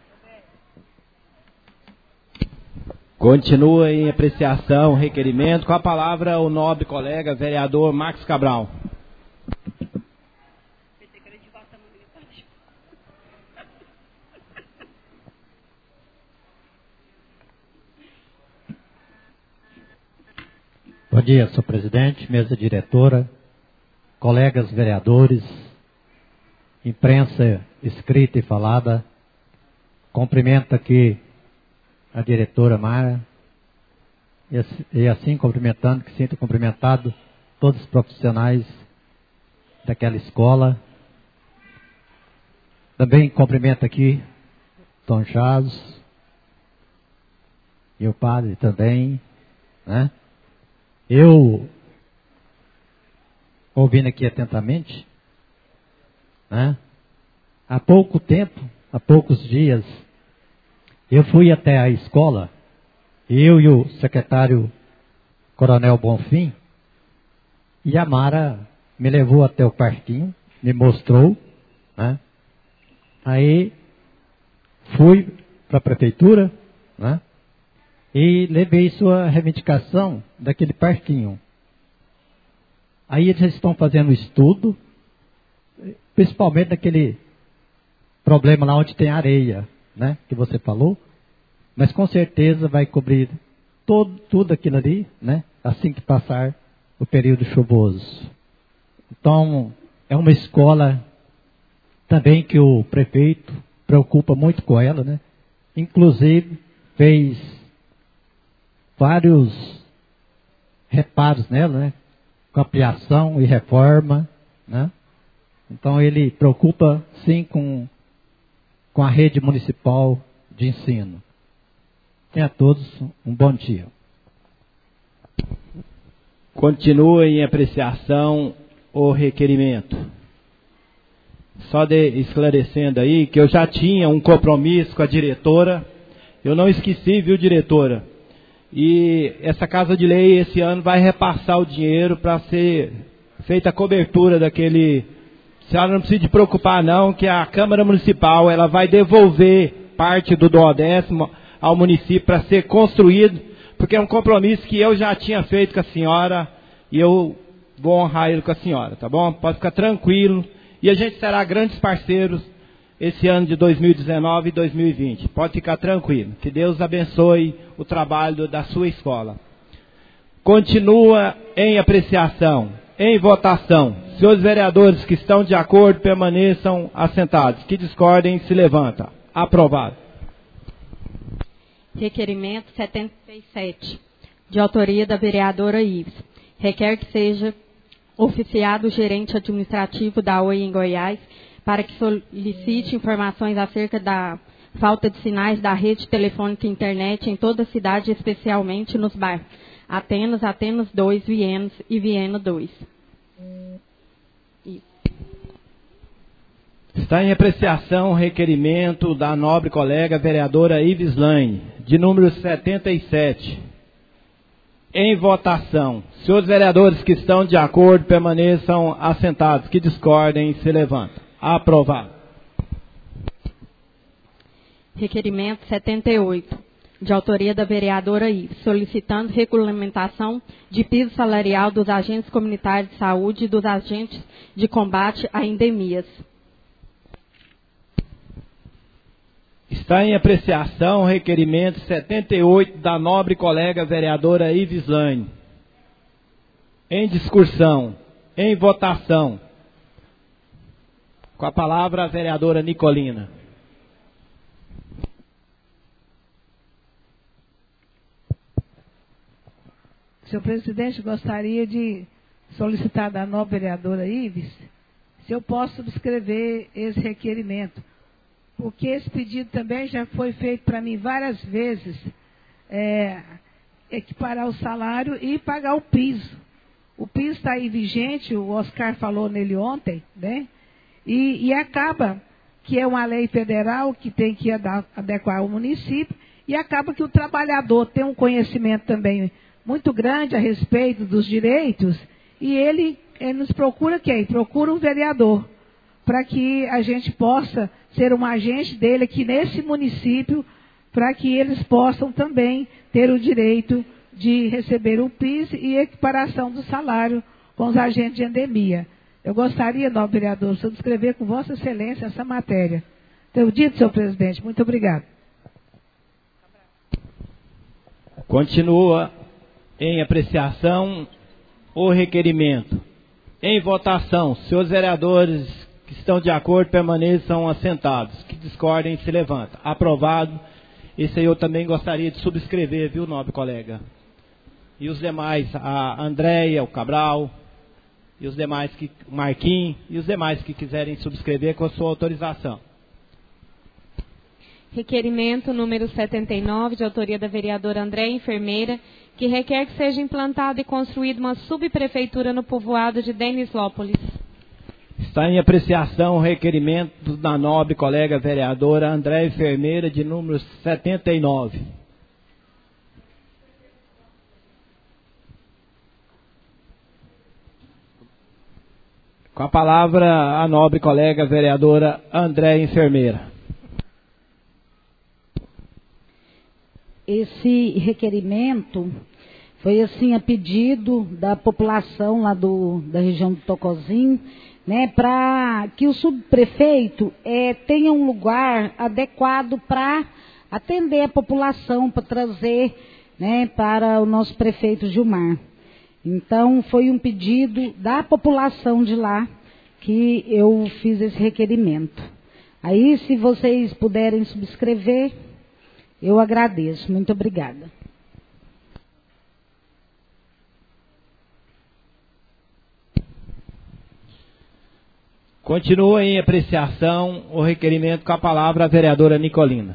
Continua em apreciação, requerimento. Com a palavra, o nobre colega, vereador Marcos Cabral. Bom dia, senhor presidente, mesa diretora, colegas vereadores, imprensa escrita e falada. Cumprimento aqui a diretora Mara, e assim cumprimentando, que sinto cumprimentado todos os profissionais daquela escola. Também cumprimento aqui Tom Chaves e o padre também, né? Eu, ouvindo aqui atentamente, né? Há pouco tempo, há poucos dias, eu fui até a escola, eu e o secretário Coronel Bonfim, e a Mara me levou até o parquinho, me mostrou, né? Aí fui para a prefeitura, né? E levei sua reivindicação daquele parquinho. Aí eles estão fazendo um estudo, principalmente daquele problema lá onde tem areia, né, que você falou, mas com certeza vai cobrir tudo aquilo ali, né, assim que passar o período chuvoso. Então, é uma escola também que o prefeito preocupa muito com ela, né, inclusive fez vários reparos nela, né, com ampliação e reforma, né. Então ele preocupa sim com a rede municipal de ensino. Tenha a todos um bom dia. Continua em apreciação o requerimento. Só esclarecendo aí que eu já tinha um compromisso com a diretora. Eu não esqueci, viu, diretora? E essa Casa de Lei esse ano vai repassar o dinheiro para ser feita a cobertura daquele... A senhora não precisa de preocupar não, que a Câmara Municipal ela vai devolver parte do 10º ao município para ser construído, porque é um compromisso que eu já tinha feito com a senhora e eu vou honrar ele com a senhora, tá bom? Pode ficar tranquilo. E a gente será grandes parceiros esse ano de 2019 e 2020. Pode ficar tranquilo. Que Deus abençoe o trabalho da sua escola. Continua em apreciação. Em votação, senhores vereadores que estão de acordo permaneçam assentados. Que discordem, se levanta. Aprovado. Requerimento 77, de autoria da vereadora Ives. Requer que seja oficiado o gerente administrativo da Oi em Goiás para que solicite informações acerca da falta de sinais da rede telefônica e internet em toda a cidade, especialmente nos bairros Atenas, Atenas 2, Vienas e Viena 2. Está em apreciação o requerimento da nobre colega vereadora Ives Lane, de número 77. Em votação. Senhores vereadores que estão de acordo, permaneçam assentados. Que discordem, se levantem. Aprovado. Requerimento 78, de autoria da vereadora Ives, solicitando regulamentação de piso salarial dos agentes comunitários de saúde e dos agentes de combate a endemias. Está em apreciação o requerimento 78 da nobre colega vereadora Ives Lane. Em discussão, em votação. Com a palavra a vereadora Nicolina. Senhor presidente, gostaria de solicitar da nobre vereadora Ives se eu posso subscrever esse requerimento. Porque esse pedido também já foi feito para mim várias vezes, equiparar o salário e pagar o piso. O piso está aí vigente, o Oscar falou nele ontem, né? E acaba que é uma lei federal que tem que adequar o município, e acaba que o trabalhador tem um conhecimento também muito grande a respeito dos direitos, e ele nos procura quem? Procura um vereador, para que a gente possa ser um agente dele aqui nesse município, para que eles possam também ter o direito de receber o PIS e equiparação do salário com os agentes de endemia. Eu gostaria, nobre vereador, de subscrever com Vossa Excelência essa matéria. Tenho dito, senhor presidente. Muito obrigado. Continua em apreciação o requerimento. Em votação, senhores vereadores que estão de acordo permaneçam assentados. Que discordem, se levantam. Aprovado. Esse aí eu também gostaria de subscrever, viu, nobre colega? E os demais, a Andréia, o Cabral, e os demais, o Marquinhos, e os demais que quiserem subscrever com a sua autorização. Requerimento número 79, de autoria da vereadora Andréia Enfermeira, que requer que seja implantada e construída uma subprefeitura no povoado de Denislópolis. Está em apreciação o requerimento da nobre colega vereadora Andréia Enfermeira, de número 79. Com a palavra a nobre colega vereadora Andréia Enfermeira. Esse requerimento foi assim a pedido da população lá da região do Tocozim, né, para que o subprefeito tenha um lugar adequado para atender a população, para trazer, né, para o nosso prefeito Gilmar. Então, foi um pedido da população de lá que eu fiz esse requerimento. Aí, se vocês puderem subscrever, eu agradeço. Muito obrigada. Continua em apreciação o requerimento com a palavra a vereadora Nicolina.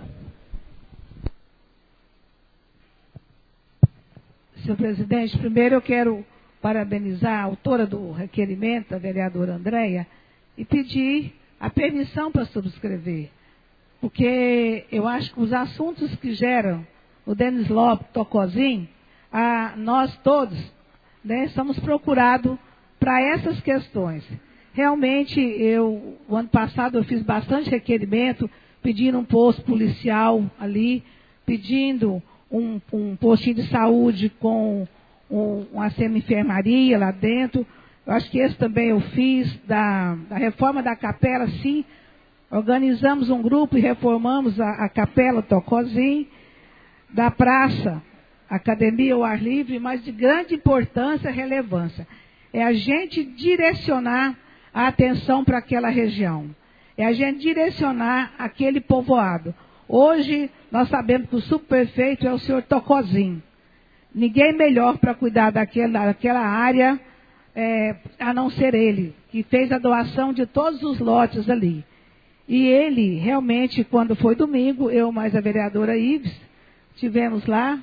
Senhor presidente, primeiro eu quero parabenizar a autora do requerimento, a vereadora Andréia, e pedir a permissão para subscrever. Porque eu acho que os assuntos que geram o Denislópolis, Tocozim, nós todos, né, somos procurados para essas questões. Realmente, o ano passado eu fiz bastante requerimento, pedindo um posto policial ali, pedindo um postinho de saúde com uma semi-enfermaria lá dentro. Eu acho que esse também eu fiz, da reforma da capela, sim. Organizamos um grupo e reformamos a capela Tocozim, da praça, academia ao ar livre, mas de grande importância e relevância. É a gente direcionar a atenção para aquela região. É a gente direcionar aquele povoado. Hoje, nós sabemos que o subprefeito é o senhor Tocozim. Ninguém melhor para cuidar daquela área, a não ser ele, que fez a doação de todos os lotes ali. E ele, realmente, quando foi domingo, eu mais a vereadora Ives, estivemos lá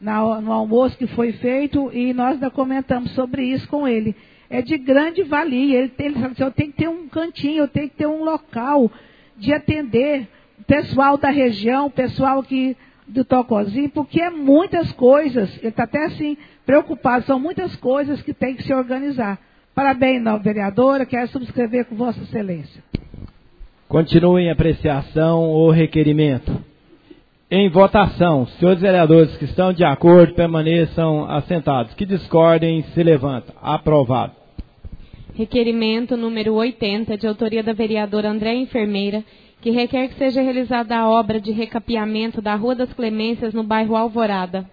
no almoço que foi feito, e nós ainda comentamos sobre isso com ele. É de grande valia. Ele falou assim, eu tenho que ter um cantinho, eu tenho que ter um local de atender o pessoal da região, o pessoal aqui do Tocozinho, porque é muitas coisas, ele está até assim preocupado, são muitas coisas que tem que se organizar. Parabéns, nova vereadora, quero subscrever com Vossa Excelência. Continue em apreciação o requerimento. Em votação, senhores vereadores que estão de acordo permaneçam assentados. Que discordem, se levanta. Aprovado. Requerimento número 80, de autoria da vereadora Andréa Enfermeira, que requer que seja realizada a obra de recapeamento da Rua das Clemências, no bairro Alvorada.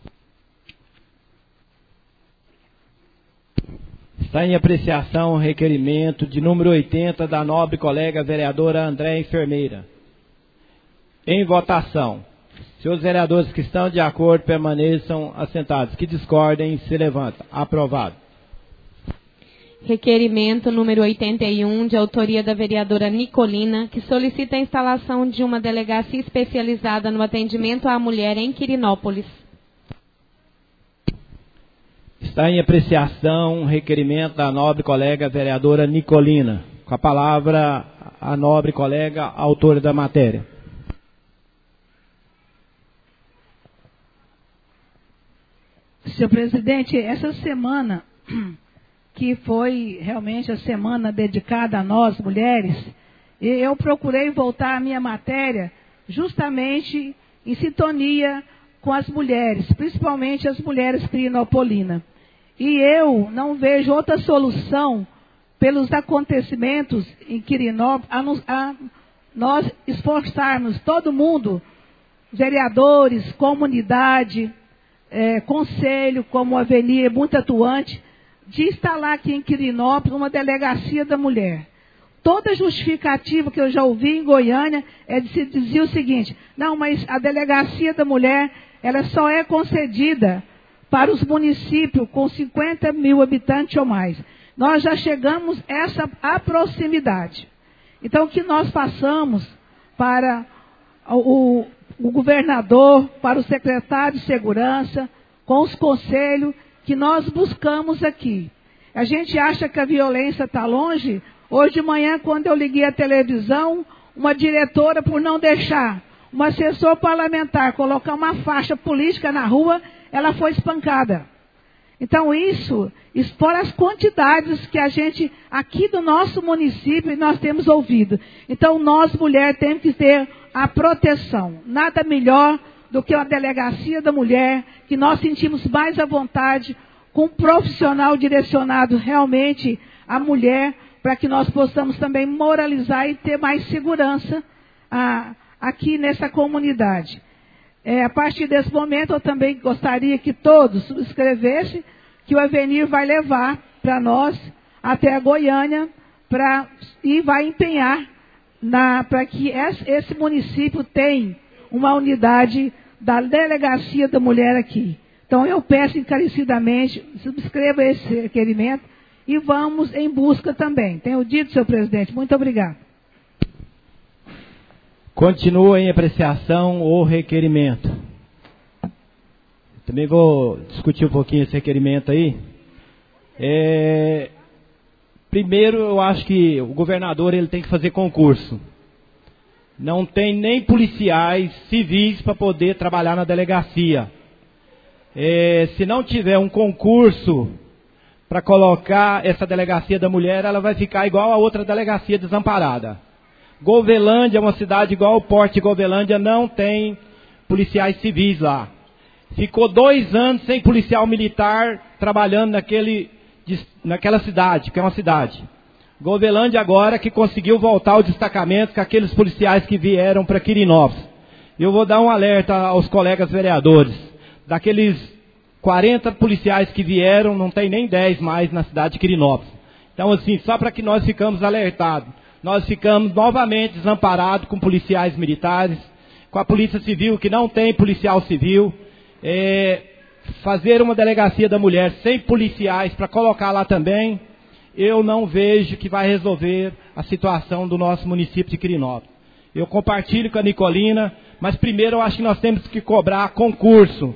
Está em apreciação o requerimento de número 80 da nobre colega vereadora Andréa Enfermeira. Em votação. Senhores vereadores que estão de acordo permaneçam assentados. Que discordem, se levantam. Aprovado. Requerimento número 81, de autoria da vereadora Nicolina, que solicita a instalação de uma delegacia especializada no atendimento à mulher em Quirinópolis. Está em apreciação o requerimento da nobre colega vereadora Nicolina. Com a palavra, a nobre colega autora da matéria. Senhor presidente, essa semana, que foi realmente a semana dedicada a nós, mulheres, eu procurei voltar à minha matéria justamente em sintonia com as mulheres, principalmente as mulheres quirinopolinas. E eu não vejo outra solução pelos acontecimentos em Quirinópolis, a nós esforçarmos todo mundo, vereadores, comunidade, conselho, como Avenida muito atuante, de instalar aqui em Quirinópolis uma delegacia da mulher. Toda justificativa que eu já ouvi em Goiânia é de se dizer o seguinte, não, mas a delegacia da mulher, ela só é concedida para os municípios com 50 mil habitantes ou mais. Nós já chegamos a essa proximidade. Então, o que nós passamos para o governador, para o secretário de segurança, com os conselhos, que nós buscamos aqui. A gente acha que a violência está longe. Hoje de manhã, quando eu liguei a televisão, uma diretora, por não deixar um assessor parlamentar colocar uma faixa política na rua, ela foi espancada. Então isso fora as quantidades que a gente, aqui do nosso município, nós temos ouvido. Então nós, mulheres, temos que ter a proteção. Nada melhor do que uma delegacia da mulher, que nós sentimos mais à vontade, com um profissional direcionado realmente à mulher, para que nós possamos também moralizar e ter mais segurança aqui nessa comunidade. A partir desse momento, eu também gostaria que todos subscrevessem que o Avenir vai levar para nós até a Goiânia e vai empenhar para que esse município tenha uma unidade da delegacia da mulher aqui. Então eu peço encarecidamente, subscreva esse requerimento e vamos em busca também. Tenho dito, senhor presidente. Muito obrigado. Continua em apreciação o requerimento. Também vou discutir um pouquinho esse requerimento aí. Primeiro, eu acho que o governador ele tem que fazer concurso. Não tem nem policiais civis para poder trabalhar na delegacia. Se não tiver um concurso para colocar essa delegacia da mulher, ela vai ficar igual a outra delegacia desamparada. Govelândia é uma cidade igual ao Porto de Govelândia, não tem policiais civis lá. Ficou 2 anos sem policial militar trabalhando naquela cidade, que é uma cidade. Govelândia agora que conseguiu voltar ao destacamento com aqueles policiais que vieram para Quirinópolis. Eu vou dar um alerta aos colegas vereadores. Daqueles 40 policiais que vieram, não tem nem 10 mais na cidade de Quirinópolis. Então assim, só para que nós ficamos alertados. Nós ficamos novamente desamparados com policiais militares, com a polícia civil que não tem policial civil. Fazer uma delegacia da mulher sem policiais para colocar lá também, eu não vejo que vai resolver a situação do nosso município de Quirinópolis. Eu compartilho com a Nicolina, mas primeiro eu acho que nós temos que cobrar concurso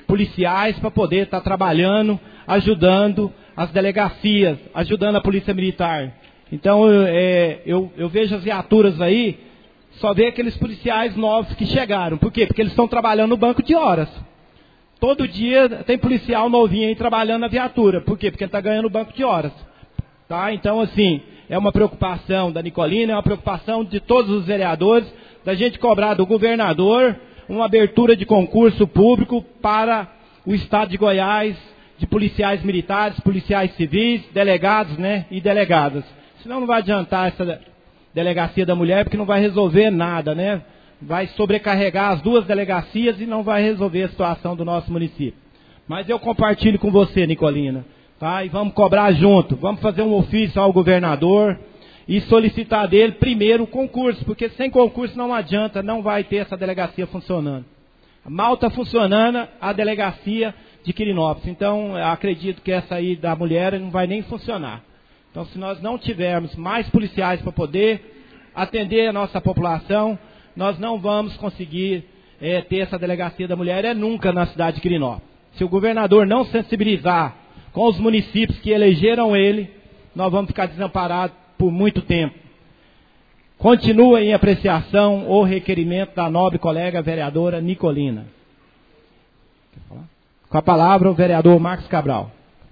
policiais para poder estar trabalhando, ajudando as delegacias, ajudando a polícia militar. Então eu vejo as viaturas aí, só vê aqueles policiais novos que chegaram. Por quê? Porque eles estão trabalhando no banco de horas. Todo dia tem policial novinho aí trabalhando na viatura. Por quê? Porque ele está ganhando o banco de horas. Tá? Então, assim, é uma preocupação da Nicolina, é uma preocupação de todos os vereadores, da gente cobrar do governador uma abertura de concurso público para o Estado de Goiás, de policiais militares, policiais civis, delegados, né, e delegadas. Senão não vai adiantar essa delegacia da mulher, porque não vai resolver nada, né? Vai sobrecarregar as duas delegacias e não vai resolver a situação do nosso município. Mas eu compartilho com você, Nicolina, tá? E vamos cobrar junto, vamos fazer um ofício ao governador e solicitar dele primeiro o concurso, porque sem concurso não adianta, não vai ter essa delegacia funcionando. Mal está funcionando a delegacia de Quirinópolis, então acredito que essa aí da mulher não vai nem funcionar. Então, se nós não tivermos mais policiais para poder atender a nossa população, nós não vamos conseguir ter essa delegacia da mulher nunca na cidade de Quirinópolis. Se o governador não sensibilizar com os municípios que elegeram ele, nós vamos ficar desamparados por muito tempo. Continua em apreciação o requerimento da nobre colega vereadora Nicolina. Com a palavra o vereador Marcos Cabral.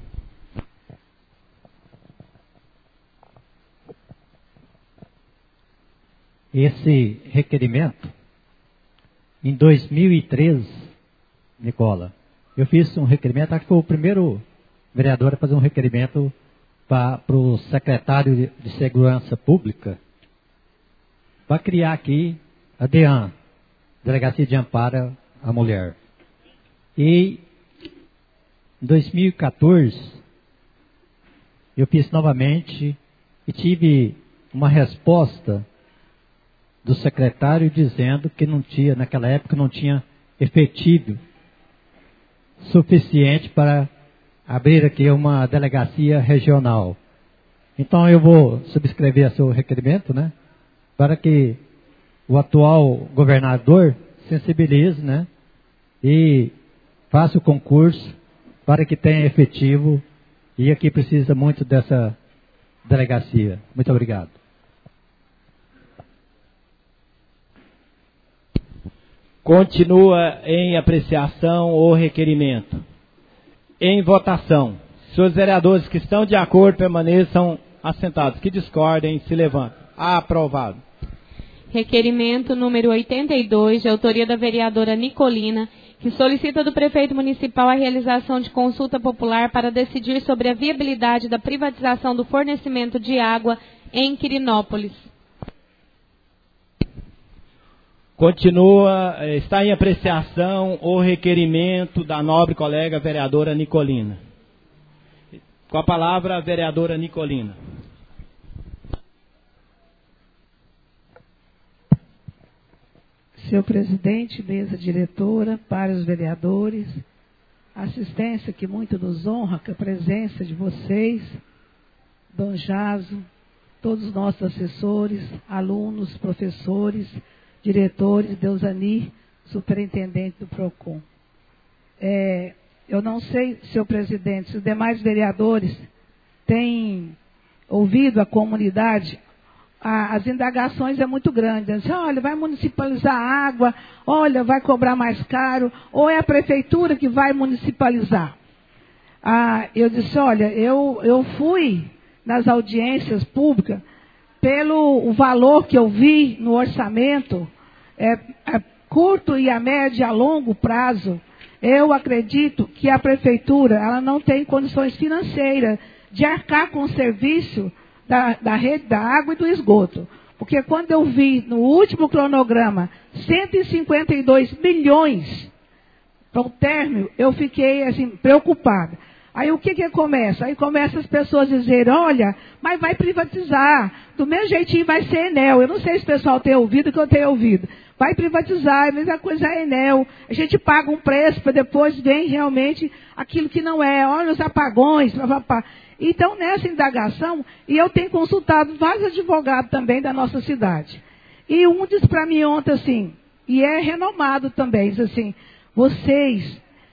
Esse requerimento, em 2013, Nicola, eu fiz um requerimento, acho que foi o primeiro vereador a fazer um requerimento para o secretário de Segurança Pública, para criar aqui a DEAN, Delegacia de Amparo à Mulher. E em 2014, eu fiz novamente e tive uma resposta do secretário dizendo que não tinha, naquela época não tinha efetivo suficiente para abrir aqui uma delegacia regional. Então eu vou subscrever seu requerimento, né, para que o atual governador sensibilize, né, e faça o concurso para que tenha efetivo, e aqui precisa muito dessa delegacia. Muito obrigado. Continua em apreciação o requerimento. Em votação. Senhores vereadores que estão de acordo permaneçam assentados. Que discordem, se levantem. Aprovado. Requerimento número 82, de autoria da vereadora Nicolina, que solicita do prefeito municipal a realização de consulta popular para decidir sobre a viabilidade da privatização do fornecimento de água em Quirinópolis. Continua, está em apreciação o requerimento da nobre colega vereadora Nicolina. Com a palavra, a vereadora Nicolina. Senhor presidente, mesa diretora, para os vereadores, assistência que muito nos honra com a presença de vocês, Dom Jaso, todos os nossos assessores, alunos, professores, diretores, Deusani, superintendente do PROCON. Eu não sei, senhor presidente, se os demais vereadores têm ouvido a comunidade. As indagações é muito grande. Diz, olha, vai municipalizar a água, olha, vai cobrar mais caro, ou é a prefeitura que vai municipalizar? Eu disse, olha, eu fui nas audiências públicas, pelo valor que eu vi no orçamento, a curto e a médio e a longo prazo, eu acredito que a prefeitura ela não tem condições financeiras de arcar com o serviço da rede da água e do esgoto. Porque quando eu vi no último cronograma 152 milhões para o término, eu fiquei assim, preocupada. Aí o que começa? Aí começa as pessoas a dizer, olha, mas vai privatizar, do meu jeitinho vai ser Enel. Eu não sei se o pessoal tem ouvido o que eu tenho ouvido. Vai privatizar, a mesma coisa é Enel. A gente paga um preço para depois vem realmente aquilo que não é. Olha os apagões, papapá. Então, nessa indagação, e eu tenho consultado vários advogados também da nossa cidade. E um disse para mim ontem assim, e é renomado também, diz assim, vocês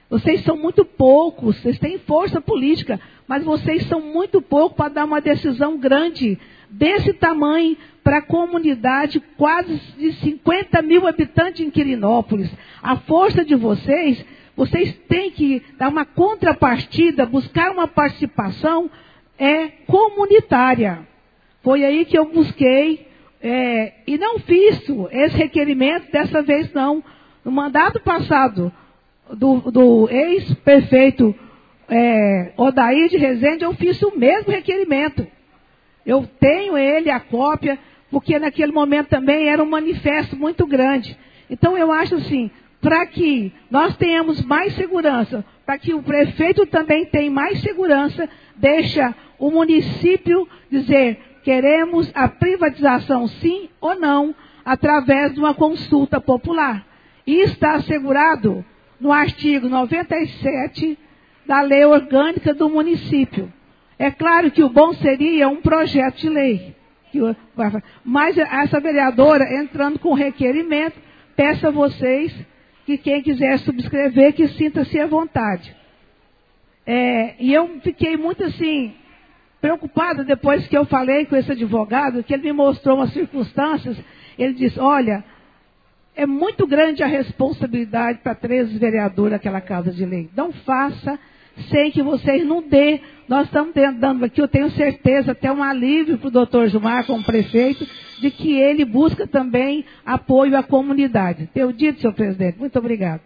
Vocês são muito poucos, vocês têm força política, mas vocês são muito poucos para dar uma decisão grande desse tamanho para a comunidade quase de 50 mil habitantes em Quirinópolis. A força de vocês têm que dar uma contrapartida, buscar uma participação comunitária. Foi aí que eu busquei, e não fiz esse requerimento dessa vez não. No mandato passado do ex-prefeito Odair de Rezende, eu fiz o mesmo requerimento. Eu tenho ele, a cópia, porque naquele momento também era um manifesto muito grande. Então eu acho assim, para que nós tenhamos mais segurança, para que o prefeito também tenha mais segurança, deixa o município dizer, queremos a privatização sim ou não, através de uma consulta popular. E está assegurado no artigo 97 da Lei Orgânica do Município. É claro que o bom seria um projeto de lei. Mas essa vereadora, entrando com requerimento, peço a vocês que quem quiser subscrever, que sinta-se à vontade. E eu fiquei muito assim, preocupada depois que eu falei com esse advogado, que ele me mostrou umas circunstâncias. Ele disse, olha, é muito grande a responsabilidade para 13 vereadores daquela casa de lei. Não faça sem que vocês não dê. Nós estamos dando aqui, eu tenho certeza, até um alívio para o doutor Gilmar, como prefeito, de que ele busca também apoio à comunidade. Tenho dito, senhor presidente. Muito obrigado.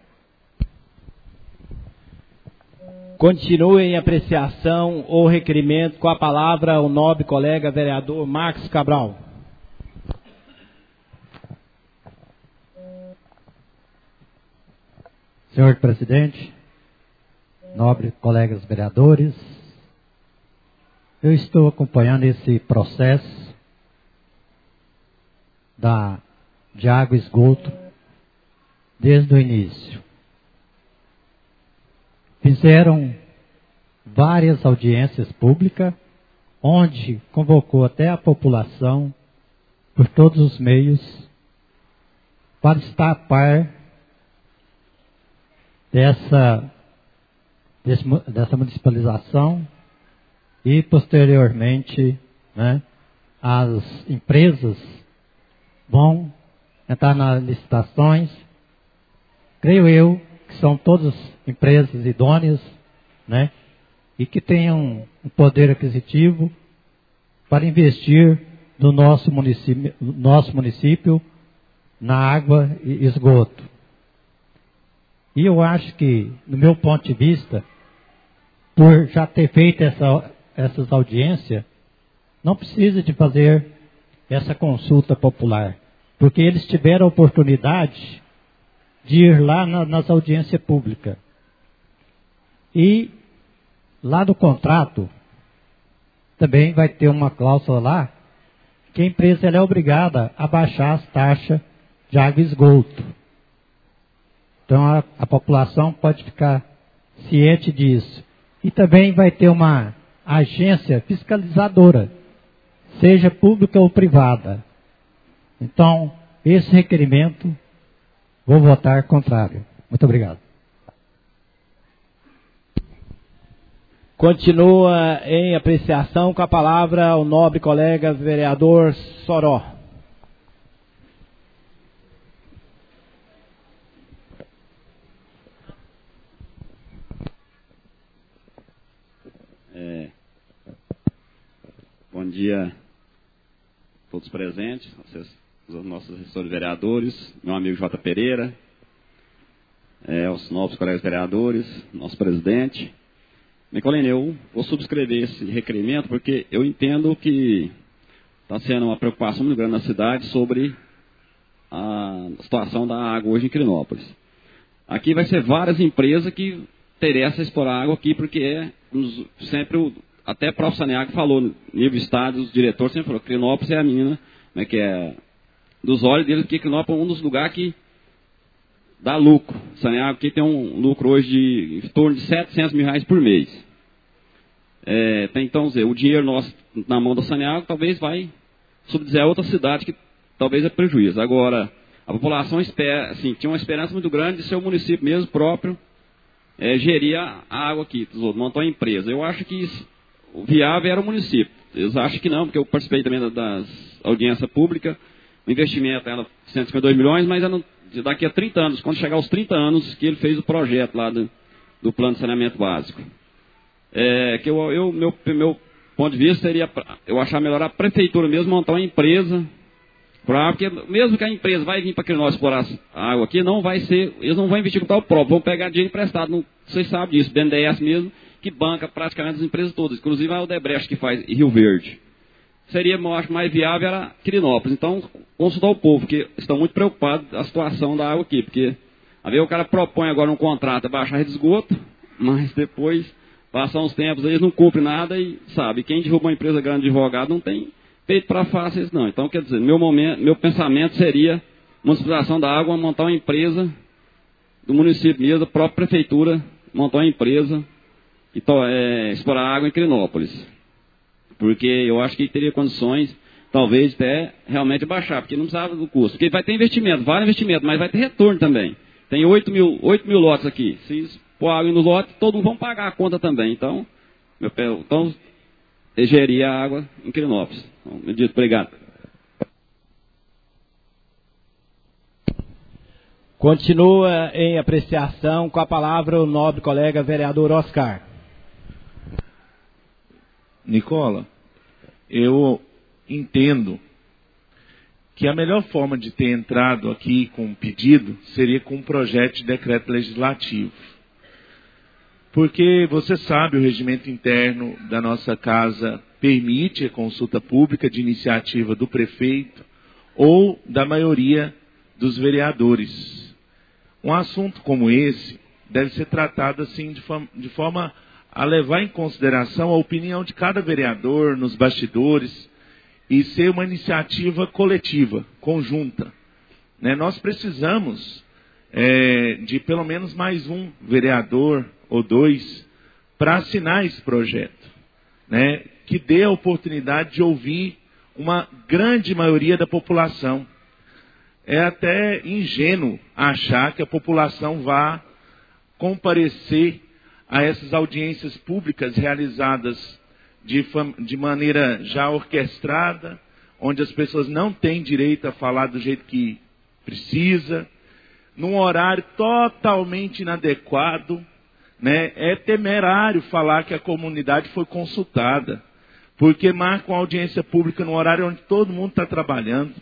Continue em apreciação ou requerimento. Com a palavra, o nobre colega vereador Marcos Cabral. Senhor presidente, nobres colegas vereadores, eu estou acompanhando esse processo de água e esgoto desde o início. Fizeram várias audiências públicas, onde convocou até a população, por todos os meios, para estar a par dessa municipalização e, posteriormente, as empresas vão entrar nas licitações. Creio eu que são todas empresas idôneas, e que tenham um poder aquisitivo para investir no nosso município na água e esgoto. E eu acho que, no meu ponto de vista, por já ter feito essas audiências, não precisa de fazer essa consulta popular, porque eles tiveram a oportunidade de ir lá nas audiências públicas. E lá no contrato, também vai ter uma cláusula lá, que a empresa ela é obrigada a baixar as taxas de água e esgoto. Então a população pode ficar ciente disso. E também vai ter uma agência fiscalizadora, seja pública ou privada. Então, esse requerimento, vou votar contrário. Muito obrigado. Continua em apreciação, com a palavra o nobre colega vereador Soró. Bom dia a todos presentes, os nossos assessores vereadores, meu amigo J. Pereira, os novos colegas vereadores, nosso presidente. Nicolene, eu vou subscrever esse requerimento porque eu entendo que está sendo uma preocupação muito grande na cidade sobre a situação da água hoje em Quirinópolis. Aqui vai ser várias empresas que interessam explorar água aqui, porque sempre até o próprio Saneago falou, no nível estado, os diretores sempre falou que Quirinópolis é a mina, que é dos olhos deles, que Quirinópolis é um dos lugares que dá lucro. Saneago aqui tem um lucro hoje de em torno de R$700 mil por mês. Então, o dinheiro nosso na mão da Saneago talvez vai subsidiar outra cidade que talvez é prejuízo. Agora, a população espera, assim, tinha uma esperança muito grande de ser o município mesmo próprio gerir a água aqui, montar uma empresa. Eu acho que o viável era o município. Eles acham que não, porque eu participei também das audiências públicas. O investimento era 152 milhões, mas daqui a 30 anos, quando chegar aos 30 anos, que ele fez o projeto lá do plano de saneamento básico. Meu ponto de vista seria, eu achar melhor a prefeitura mesmo montar uma empresa, porque mesmo que a empresa vai vir para Quirinópolis explorar a água aqui, eles não vão investir com tal próprio, vão pegar dinheiro emprestado, vocês sabem disso, BNDES mesmo, que banca praticamente as empresas todas, inclusive a Odebrecht que faz em Rio Verde. Seria, eu acho, mais viável era Quirinópolis. Então, consultar o povo, que estão muito preocupados com a situação da água aqui, porque a ver o cara propõe agora um contrato, baixar a rede de esgoto, mas depois, passar uns tempos, eles não cumprem nada e, sabe, quem derruba uma empresa grande de advogado não tem feito para fáceis, não. Então, quer dizer, meu pensamento seria, municipalização da água, montar uma empresa do município mesmo, a própria prefeitura, montar uma empresa e explorar água em Quirinópolis. Porque eu acho que teria condições, talvez, até realmente baixar, porque não precisava do custo. Porque vai ter investimento, vários investimentos, mas vai ter retorno também. Tem 8 mil lotes aqui. Se pôr água no lote, todos vão pagar a conta também. Então gerir a água em Quirinópolis. Então, me diz, obrigado. Continua em apreciação com a palavra o nobre colega vereador Oscar. Nicola, eu entendo que a melhor forma de ter entrado aqui com um pedido seria com um projeto de decreto legislativo. Porque você sabe, o regimento interno da nossa casa permite a consulta pública de iniciativa do prefeito ou da maioria dos vereadores. Um assunto como esse deve ser tratado assim de forma a levar em consideração a opinião de cada vereador nos bastidores e ser uma iniciativa coletiva, conjunta. Nós precisamos de pelo menos mais um vereador ou dois para assinar esse projeto, que dê a oportunidade de ouvir uma grande maioria da população. É até ingênuo achar que a população vá comparecer a essas audiências públicas realizadas de maneira já orquestrada, onde as pessoas não têm direito a falar do jeito que precisa, num horário totalmente inadequado. É temerário falar que a comunidade foi consultada, porque marcam audiência pública no horário onde todo mundo está trabalhando.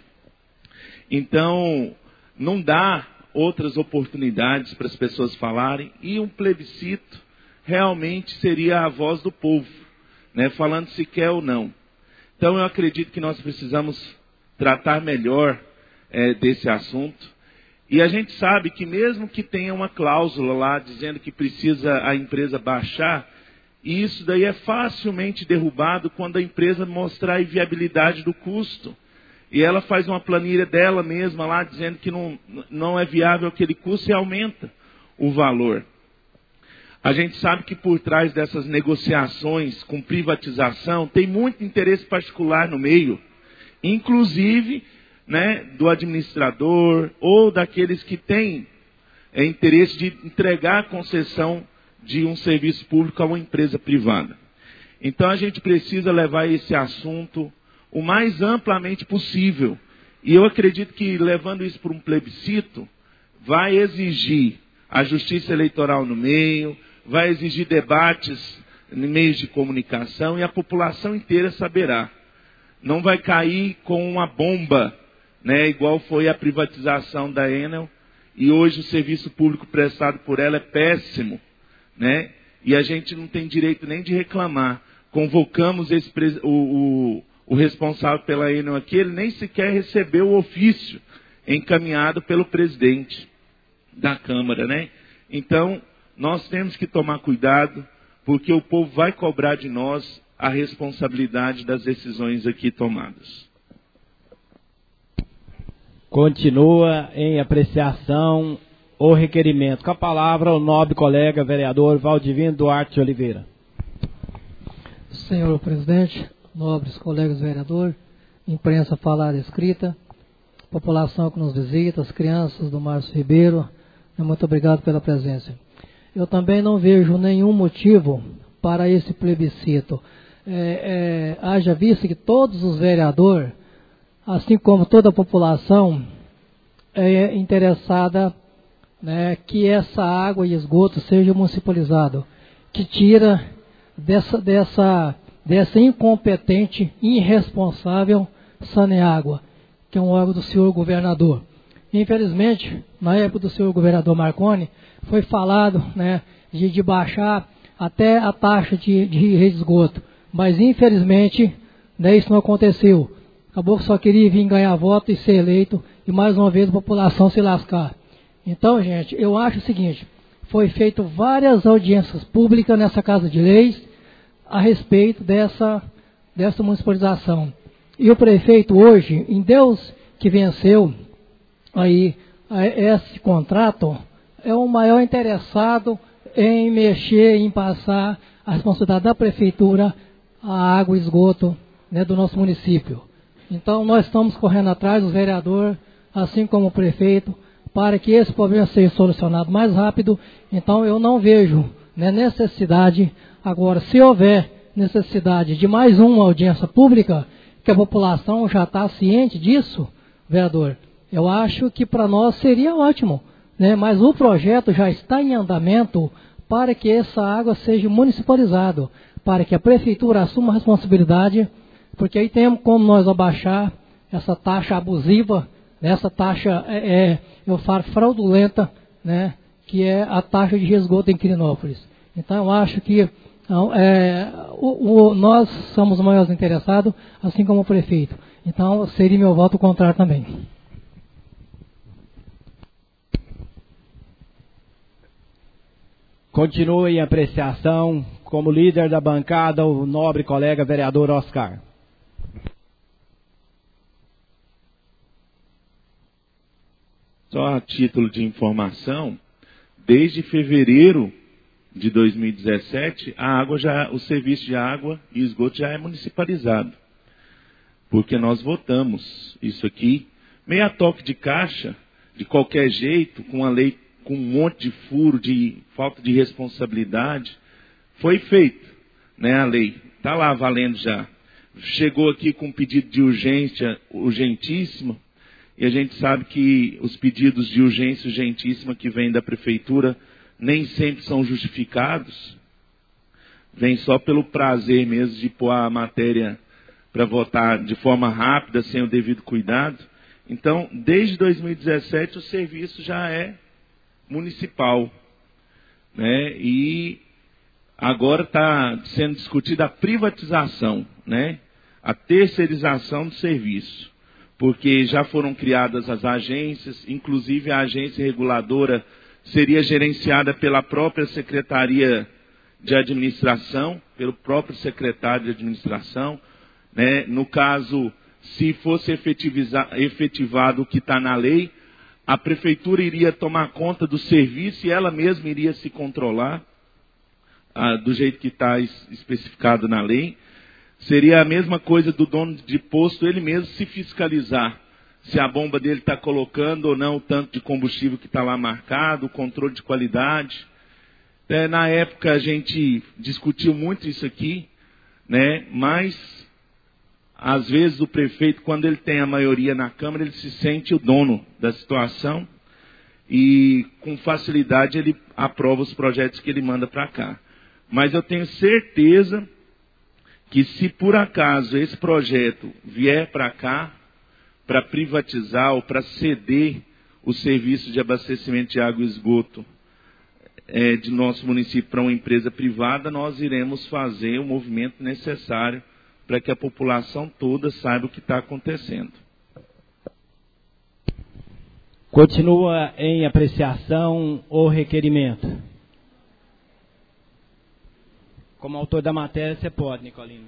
Então, não dá outras oportunidades para as pessoas falarem, e um plebiscito realmente seria a voz do povo, falando se quer ou não. Então eu acredito que nós precisamos tratar melhor desse assunto. E a gente sabe que mesmo que tenha uma cláusula lá dizendo que precisa a empresa baixar, isso daí é facilmente derrubado quando a empresa mostrar a inviabilidade do custo. E ela faz uma planilha dela mesma lá dizendo que não é viável aquele custo e aumenta o valor. A gente sabe que por trás dessas negociações com privatização tem muito interesse particular no meio, inclusive do administrador ou daqueles que têm interesse de entregar a concessão de um serviço público a uma empresa privada. Então a gente precisa levar esse assunto o mais amplamente possível. E eu acredito que levando isso para um plebiscito vai exigir a justiça eleitoral no meio, vai exigir debates em meios de comunicação e a população inteira saberá. Não vai cair com uma bomba, igual foi a privatização da Enel, e hoje o serviço público prestado por ela é péssimo, e a gente não tem direito nem de reclamar. Convocamos o responsável pela Enel aqui, ele nem sequer recebeu o ofício encaminhado pelo presidente da Câmara, Então, nós temos que tomar cuidado, porque o povo vai cobrar de nós a responsabilidade das decisões aqui tomadas. Continua em apreciação o requerimento. Com a palavra o nobre colega vereador Valdivino Duarte de Oliveira. Senhor presidente, nobres colegas vereadores, imprensa falada e escrita, população que nos visita, as crianças do Márcio Ribeiro, muito obrigado pela presença. eu também não vejo nenhum motivo para esse plebiscito. Haja visto que todos os vereadores, assim como toda a população, é interessada, né, que essa água e esgoto seja municipalizado, que tira dessa incompetente, irresponsável Saneágua, que é um órgão do senhor governador. Infelizmente, na época do senhor governador Marconi, foi falado, né, de baixar até a taxa de esgoto, mas infelizmente, né, isso não aconteceu. Acabou que só queria vir ganhar voto e ser eleito, e mais uma vez a população se lascar. Então, gente, eu acho o seguinte, foi feito várias audiências públicas nessa Casa de Leis a respeito dessa municipalização. E o prefeito hoje, em Deus que venceu aí esse contrato, é o maior interessado em mexer, em passar a responsabilidade da prefeitura, a água e esgoto, né, do nosso município. Então, nós estamos correndo atrás, os vereadores, assim como o prefeito, para que esse problema seja solucionado mais rápido. Então, eu não vejo, né, necessidade. Agora, se houver necessidade de mais uma audiência pública, que a população já está ciente disso, vereador, eu acho que para nós seria ótimo, né? Mas o projeto já está em andamento para que essa água seja municipalizada, para que a prefeitura assuma a responsabilidade, porque aí temos como nós abaixar essa taxa abusiva, né? Essa taxa, eu falo, fraudulenta, né? Que é a taxa de esgoto em Quirinópolis. Então, eu acho que nós somos os maiores interessados, assim como o prefeito. Então, seria meu voto contrário também. Continue em apreciação, como líder da bancada, o nobre colega vereador Oscar. Só a título de informação, desde fevereiro de 2017, o serviço de água e esgoto já é municipalizado. Porque nós votamos isso aqui, meio a toque de caixa, de qualquer jeito, com a lei com um monte de furo, de falta de responsabilidade. Foi feito, né, a lei. Está lá valendo já. Chegou aqui com um pedido de urgência urgentíssima, e a gente sabe que os pedidos de urgência urgentíssima que vêm da prefeitura nem sempre são justificados. Vem só pelo prazer mesmo de pôr a matéria para votar de forma rápida, sem o devido cuidado. Então, desde 2017, o serviço já é municipal, né? E agora está sendo discutida a privatização, né? A terceirização do serviço, porque já foram criadas as agências, inclusive a agência reguladora seria gerenciada pela própria Secretaria de Administração, pelo próprio secretário de Administração, né? No caso, se fosse efetivado o que está na lei, a prefeitura iria tomar conta do serviço e ela mesma iria se controlar, do jeito que está especificado na lei. Seria a mesma coisa do dono de posto, ele mesmo se fiscalizar, se a bomba dele está colocando ou não o tanto de combustível que está lá marcado, o controle de qualidade. Na época a gente discutiu muito isso aqui, né? Mas às vezes o prefeito, quando ele tem a maioria na Câmara, ele se sente o dono da situação e com facilidade ele aprova os projetos que ele manda para cá. Mas eu tenho certeza que se por acaso esse projeto vier para cá, para privatizar ou para ceder o serviço de abastecimento de água e esgoto de nosso município para uma empresa privada, nós iremos fazer o movimento necessário para que a população toda saiba o que está acontecendo. Continua em apreciação o requerimento. Como autor da matéria, você pode, Nicolina.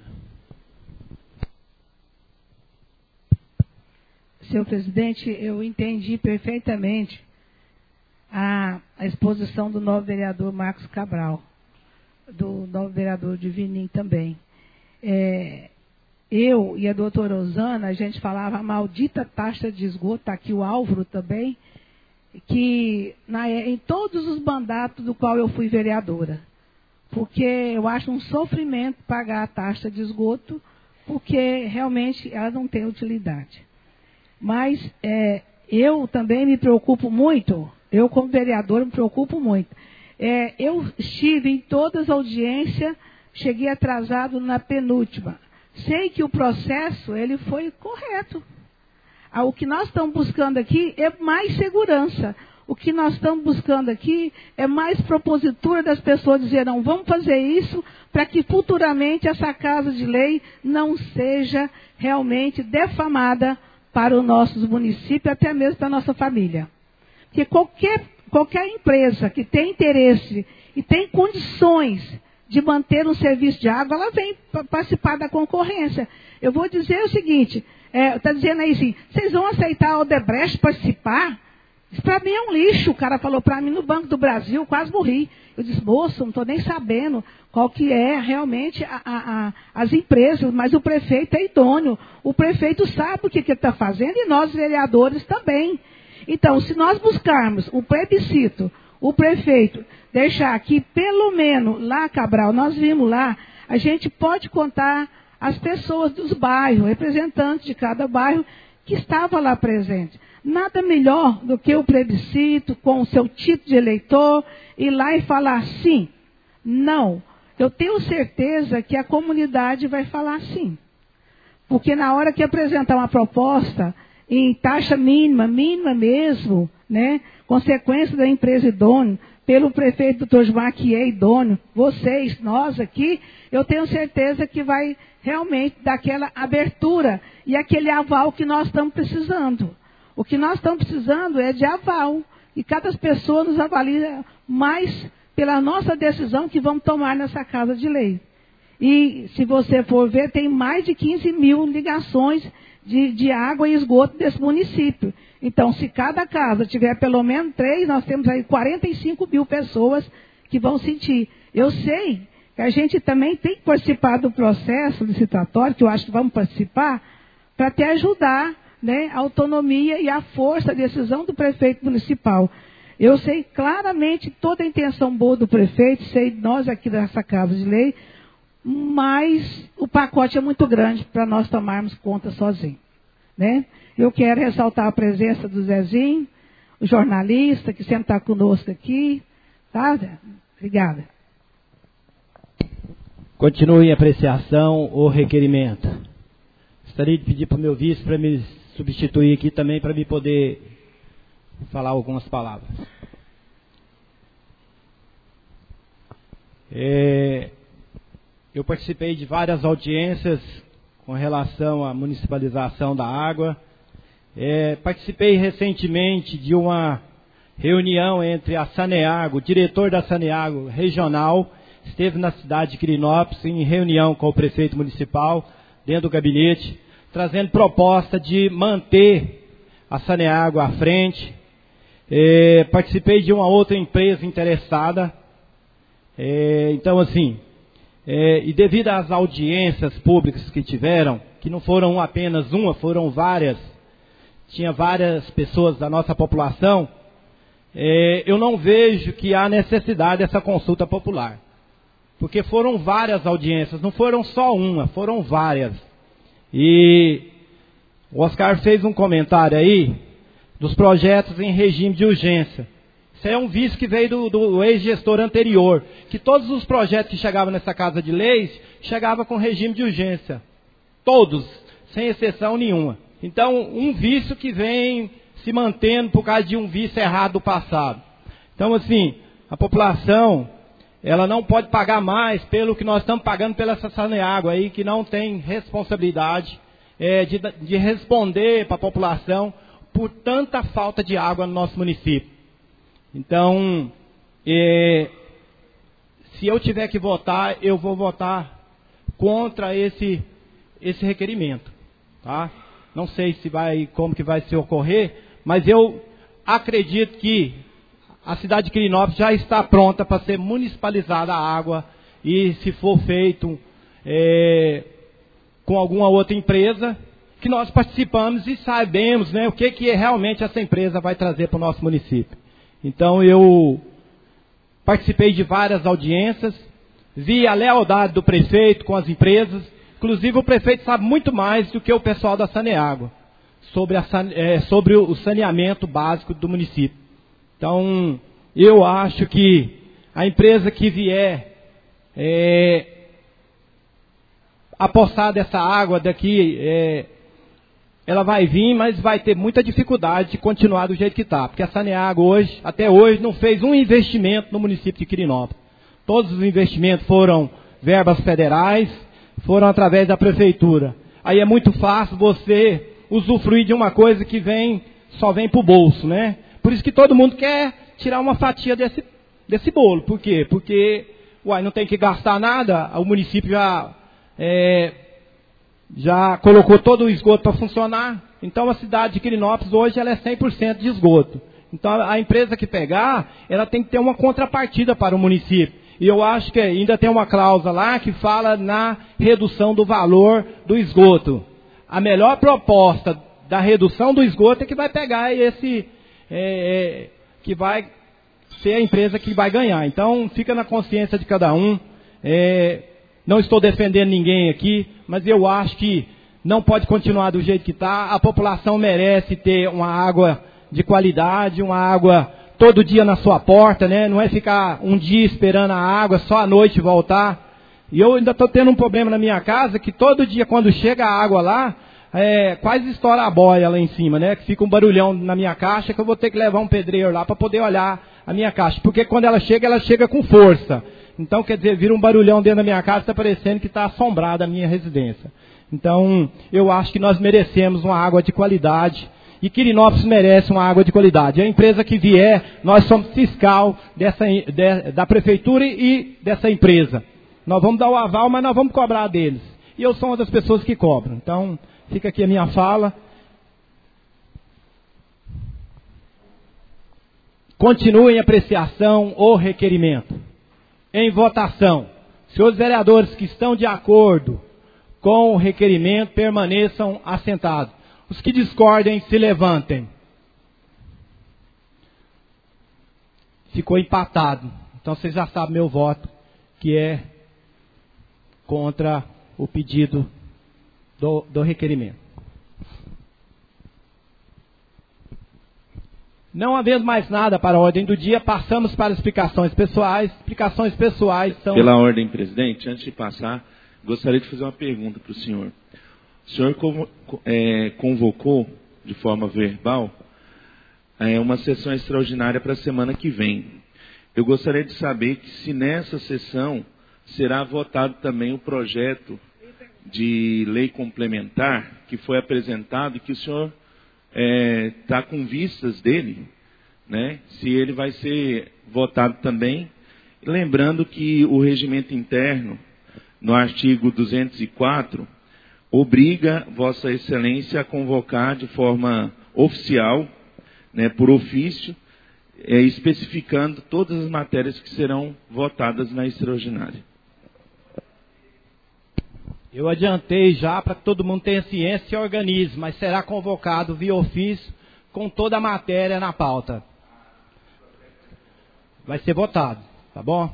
Senhor presidente, eu entendi perfeitamente a exposição do novo vereador Marcos Cabral, do novo vereador Divinim também. Eu e a doutora Osana, a gente falava a maldita taxa de esgoto, está aqui o Álvaro também, que em todos os mandatos do qual eu fui vereadora. Porque eu acho um sofrimento pagar a taxa de esgoto, porque realmente ela não tem utilidade. Mas eu também me preocupo muito, eu como vereadora me preocupo muito. Eu estive em todas as audiências, cheguei atrasado na penúltima. Sei que o processo ele foi correto. O que nós estamos buscando aqui é mais segurança. O que nós estamos buscando aqui é mais propositura das pessoas dizer, não, vamos fazer isso para que futuramente essa casa de lei não seja realmente defamada para os nossos municípios, até mesmo para a nossa família. Porque qualquer empresa que tem interesse e tem condições de manter um serviço de água, ela vem participar da concorrência. Eu vou dizer o seguinte, está dizendo aí assim, vocês vão aceitar a Odebrecht participar? Isso para mim é um lixo. O cara falou para mim no Banco do Brasil, quase morri. Eu disse, moço, não estou nem sabendo qual que é realmente as empresas, mas o prefeito é idôneo. O prefeito sabe o que ele está fazendo e nós, vereadores, também. Então, se nós buscarmos o plebiscito, o prefeito deixar aqui, pelo menos lá, Cabral, nós vimos lá, a gente pode contar as pessoas dos bairros, representantes de cada bairro que estava lá presente. Nada melhor do que o plebiscito, com o seu título de eleitor, ir lá e falar sim, não. Eu tenho certeza que a comunidade vai falar sim. Porque na hora que apresentar uma proposta em taxa mínima mesmo, né, consequência da empresa idônea, pelo prefeito Dr. Gilmar, que é idôneo, vocês, nós aqui, eu tenho certeza que vai realmente dar aquela abertura e aquele aval que nós estamos precisando. O que nós estamos precisando é de aval. E cada pessoa nos avalia mais pela nossa decisão que vamos tomar nessa casa de lei. E se você for ver, tem mais de 15 mil ligações de água e esgoto desse município. Então, se cada casa tiver pelo menos 3, nós temos aí 45 mil pessoas que vão sentir. Eu sei que a gente também tem que participar do processo licitatório, que eu acho que vamos participar, para te ajudar, né, a autonomia e a força, a decisão do prefeito municipal. Eu sei claramente toda a intenção boa do prefeito, sei nós aqui dessa Casa de Lei, mas o pacote é muito grande para nós tomarmos conta sozinhos, né? Eu quero ressaltar a presença do Zezinho, o jornalista que sempre está conosco aqui, tá, Zé? Obrigada. Continue a apreciação ou requerimento. Gostaria de pedir para o meu vice para me substituir aqui também, para me poder falar algumas palavras. Eu participei de várias audiências com relação à municipalização da água. Participei recentemente de uma reunião entre a Saneago, o diretor da Saneago regional, esteve na cidade de Quirinópolis em reunião com o prefeito municipal, dentro do gabinete, trazendo proposta de manter a Saneago à frente. Participei de uma outra empresa interessada. Então, assim, e devido às audiências públicas que tiveram, que não foram apenas uma, foram várias, tinha várias pessoas da nossa população, eu não vejo que há necessidade dessa consulta popular. Porque foram várias audiências, não foram só uma, foram várias. E o Oscar fez um comentário aí dos projetos em regime de urgência. Isso é um vício que veio do ex-gestor anterior, que todos os projetos que chegavam nessa Casa de Leis, chegavam com regime de urgência. Todos, sem exceção nenhuma. Então, um vício que vem se mantendo por causa de um vício errado do passado. Então, assim, a população, ela não pode pagar mais pelo que nós estamos pagando pela Saneago aí, que não tem responsabilidade de responder para a população por tanta falta de água no nosso município. Então, se eu tiver que votar, eu vou votar contra esse requerimento, tá? Não sei como que vai se ocorrer, mas eu acredito que a cidade de Quirinópolis já está pronta para ser municipalizada a água, e se for feito com alguma outra empresa, que nós participamos e sabemos, né, o que realmente essa empresa vai trazer para o nosso município. Então eu participei de várias audiências, vi a lealdade do prefeito com as empresas. Inclusive o prefeito sabe muito mais do que o pessoal da Saneágua sobre o saneamento básico do município. Então eu acho que a empresa que vier apossar dessa água daqui, ela vai vir, mas vai ter muita dificuldade de continuar do jeito que está. Porque a Saneágua até hoje, não fez um investimento no município de Quirinópolis. Todos os investimentos foram verbas federais, foram através da prefeitura. Aí é muito fácil você usufruir de uma coisa que só vem para o bolso, né? Por isso que todo mundo quer tirar uma fatia desse bolo. Por quê? Porque não tem que gastar nada, o município já colocou todo o esgoto para funcionar. Então a cidade de Quirinópolis hoje ela é 100% de esgoto. Então a empresa que pegar, ela tem que ter uma contrapartida para o município. E eu acho que ainda tem uma cláusula lá que fala na redução do valor do esgoto. A melhor proposta da redução do esgoto é que vai pegar que vai ser a empresa que vai ganhar. Então fica na consciência de cada um. Não estou defendendo ninguém aqui, mas eu acho que não pode continuar do jeito que está. A população merece ter uma água de qualidade, uma água todo dia na sua porta, né? Não é ficar um dia esperando a água, só à noite voltar. E eu ainda estou tendo um problema na minha casa, que todo dia quando chega a água lá, quase estoura a boia lá em cima, né? Que fica um barulhão na minha caixa, que eu vou ter que levar um pedreiro lá para poder olhar a minha caixa. Porque quando ela chega com força. Então, quer dizer, vira um barulhão dentro da minha casa, está parecendo que está assombrada a minha residência. Então, eu acho que nós merecemos uma água de qualidade. E Quirinópolis merece uma água de qualidade. A empresa que vier, nós somos fiscal da prefeitura e dessa empresa. Nós vamos dar o aval, mas nós vamos cobrar deles. E eu sou uma das pessoas que cobram. Então, fica aqui a minha fala. Continue em apreciação ou requerimento. Em votação. Senhores vereadores que estão de acordo com o requerimento, permaneçam assentados. Os que discordem, se levantem. Ficou empatado. Então vocês já sabem meu voto, que é contra o pedido do requerimento. Não havendo mais nada para a ordem do dia, passamos para explicações pessoais. Explicações pessoais são... Pela ordem, presidente, antes de passar, gostaria de fazer uma pergunta para o senhor. O senhor convocou, de forma verbal, uma sessão extraordinária para a semana que vem. Eu gostaria de saber se nessa sessão será votado também o projeto de lei complementar que foi apresentado e que o senhor está com vistas dele, né? Se ele vai ser votado também. Lembrando que o regimento interno, no artigo 204, obriga Vossa Excelência a convocar de forma oficial, né, por ofício, especificando todas as matérias que serão votadas na extraordinária. Eu adiantei já para que todo mundo tenha ciência e se organize, mas será convocado via ofício com toda a matéria na pauta. Vai ser votado, tá bom?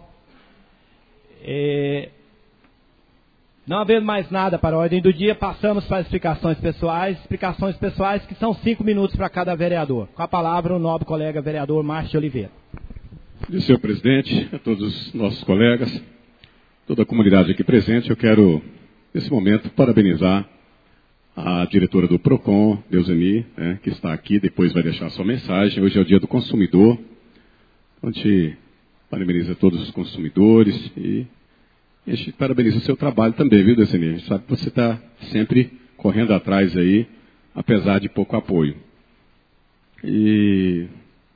Não havendo mais nada para a ordem do dia, passamos para as explicações pessoais que são 5 minutos para cada vereador. Com a palavra o nobre colega vereador Márcio Oliveira. Senhor presidente, a todos os nossos colegas, toda a comunidade aqui presente, eu quero, nesse momento, parabenizar a diretora do PROCON, Deuseni, que está aqui, depois vai deixar a sua mensagem. Hoje é o dia do consumidor. A gente parabeniza todos os consumidores e a gente parabeniza o seu trabalho também, viu, Deuseni? A gente sabe que você está sempre correndo atrás aí, apesar de pouco apoio. E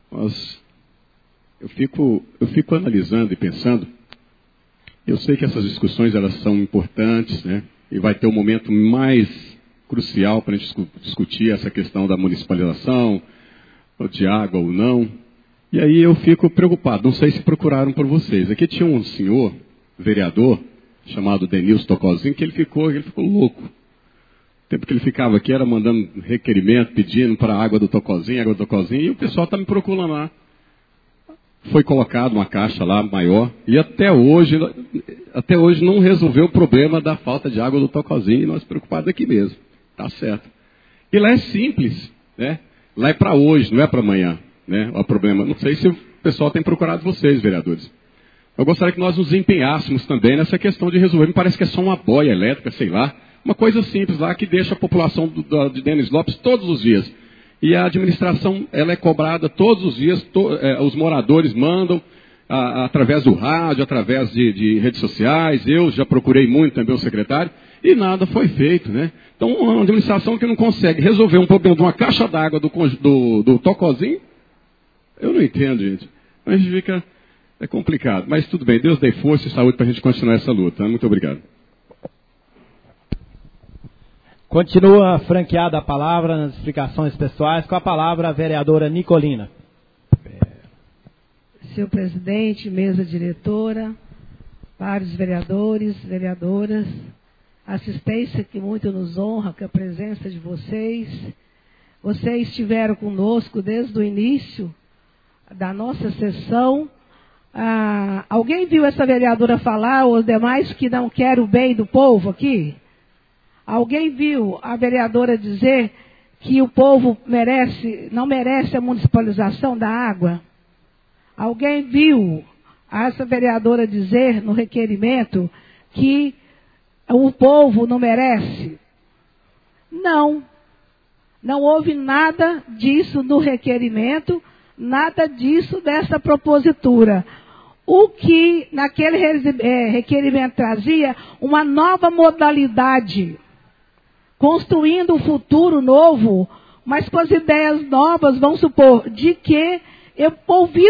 eu fico analisando e pensando. Eu sei que essas discussões elas são importantes, né? E vai ter um momento mais crucial para a gente discutir essa questão da municipalização, de água ou não. E aí eu fico preocupado, não sei se procuraram por vocês. Aqui tinha um senhor, vereador, chamado Denilson Tocozinho, que ele ficou louco. O tempo que ele ficava aqui era mandando requerimento, pedindo para água do Tocozinho, e o pessoal está me procurando lá. Foi colocado uma caixa lá maior e até hoje não resolveu o problema da falta de água do Tocozinho e nós preocupados aqui mesmo. Tá certo. E lá é simples, né? Lá é para hoje, não é para amanhã, né? O problema, não sei se o pessoal tem procurado vocês, vereadores. Eu gostaria que nós nos empenhássemos também nessa questão de resolver. Me parece que é só uma boia elétrica, sei lá. Uma coisa simples lá que deixa a população de Denis Lopes todos os dias. E a administração, ela é cobrada todos os dias, os moradores mandam através do rádio, através de redes sociais. Eu já procurei muito também o secretário e nada foi feito, né? Então, uma administração que não consegue resolver um problema de uma caixa d'água do Tocozinho, eu não entendo, gente. Mas é complicado. Mas tudo bem, Deus dê força e saúde para a gente continuar essa luta. Muito obrigado. Continua franqueada a palavra nas explicações pessoais, com a palavra a vereadora Nicolina. Senhor presidente, mesa diretora, vários vereadores, vereadoras, assistência que muito nos honra com a presença de vocês. Vocês estiveram conosco desde o início da nossa sessão. Alguém viu essa vereadora falar, os demais que não querem o bem do povo aqui? Alguém viu a vereadora dizer que o povo não merece a municipalização da água? Alguém viu essa vereadora dizer no requerimento que o povo não merece? Não. Não houve nada disso no requerimento, nada disso dessa propositura. O que naquele requerimento trazia uma nova modalidade, construindo um futuro novo, mas com as ideias novas, vamos supor, de que ouvir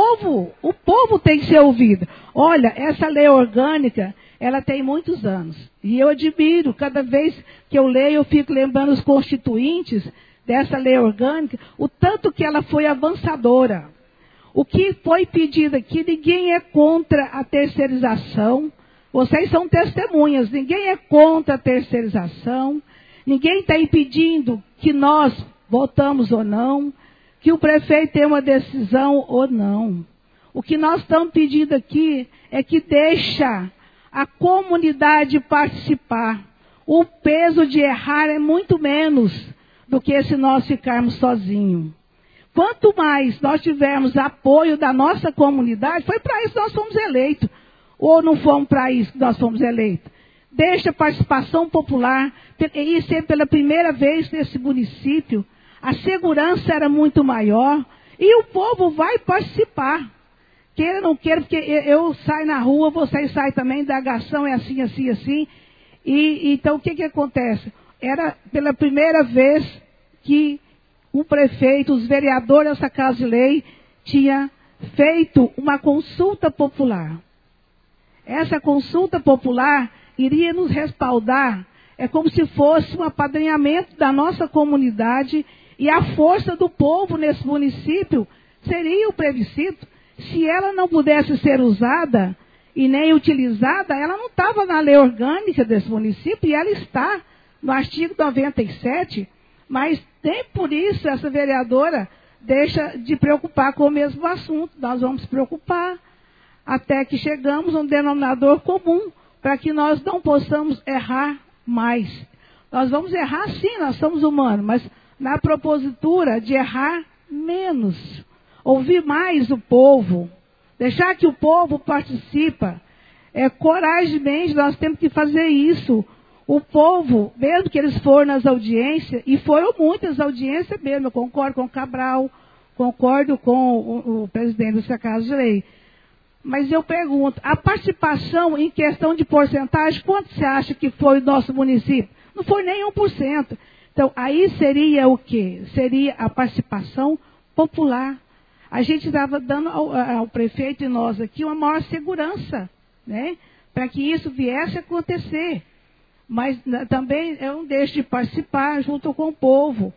o povo tem que ser ouvido. Olha, essa lei orgânica, ela tem muitos anos, e eu admiro, cada vez que eu leio, eu fico lembrando os constituintes dessa lei orgânica, o tanto que ela foi avançadora. O que foi pedido aqui, ninguém é contra a terceirização, vocês são testemunhas, ninguém é contra a terceirização, ninguém está impedindo que nós votamos ou não, que o prefeito tenha uma decisão ou não. O que nós estamos pedindo aqui é que deixa a comunidade participar. O peso de errar é muito menos do que se nós ficarmos sozinhos. Quanto mais nós tivermos apoio da nossa comunidade, foi para isso que nós fomos eleitos. Ou não fomos para isso que nós fomos eleitos. Deixa a participação popular, e ser pela primeira vez nesse município, a segurança era muito maior, e o povo vai participar. Queira ou não queira, porque eu saio na rua, vocês saem também, indagação é assim, assim, assim. E então o que acontece? Era pela primeira vez que o prefeito, os vereadores dessa Casa de Lei, tinha feito uma consulta popular. Essa consulta popular iria nos respaldar, é como se fosse um apadrinhamento da nossa comunidade, e a força do povo nesse município seria o plebiscito. Se ela não pudesse ser usada e nem utilizada, ela não estava na lei orgânica desse município, e ela está no artigo 97, mas nem por isso essa vereadora deixa de preocupar com o mesmo assunto. Nós vamos preocupar até que chegamos a um denominador comum, para que nós não possamos errar mais. Nós vamos errar sim, nós somos humanos, mas na propositura de errar menos. Ouvir mais o povo, deixar que o povo participa. Corajemente nós temos que fazer isso. O povo, mesmo que eles foram nas audiências, e foram muitas audiências mesmo, eu concordo com o Cabral, concordo com o presidente dessa Casa de Lei. Mas eu pergunto, a participação em questão de porcentagem, quanto você acha que foi o nosso município? Não foi nem 1%. Então, aí seria o quê? Seria a participação popular. A gente estava dando ao prefeito e nós aqui uma maior segurança, né? Para que isso viesse a acontecer. Mas também eu não deixo de participar junto com o povo.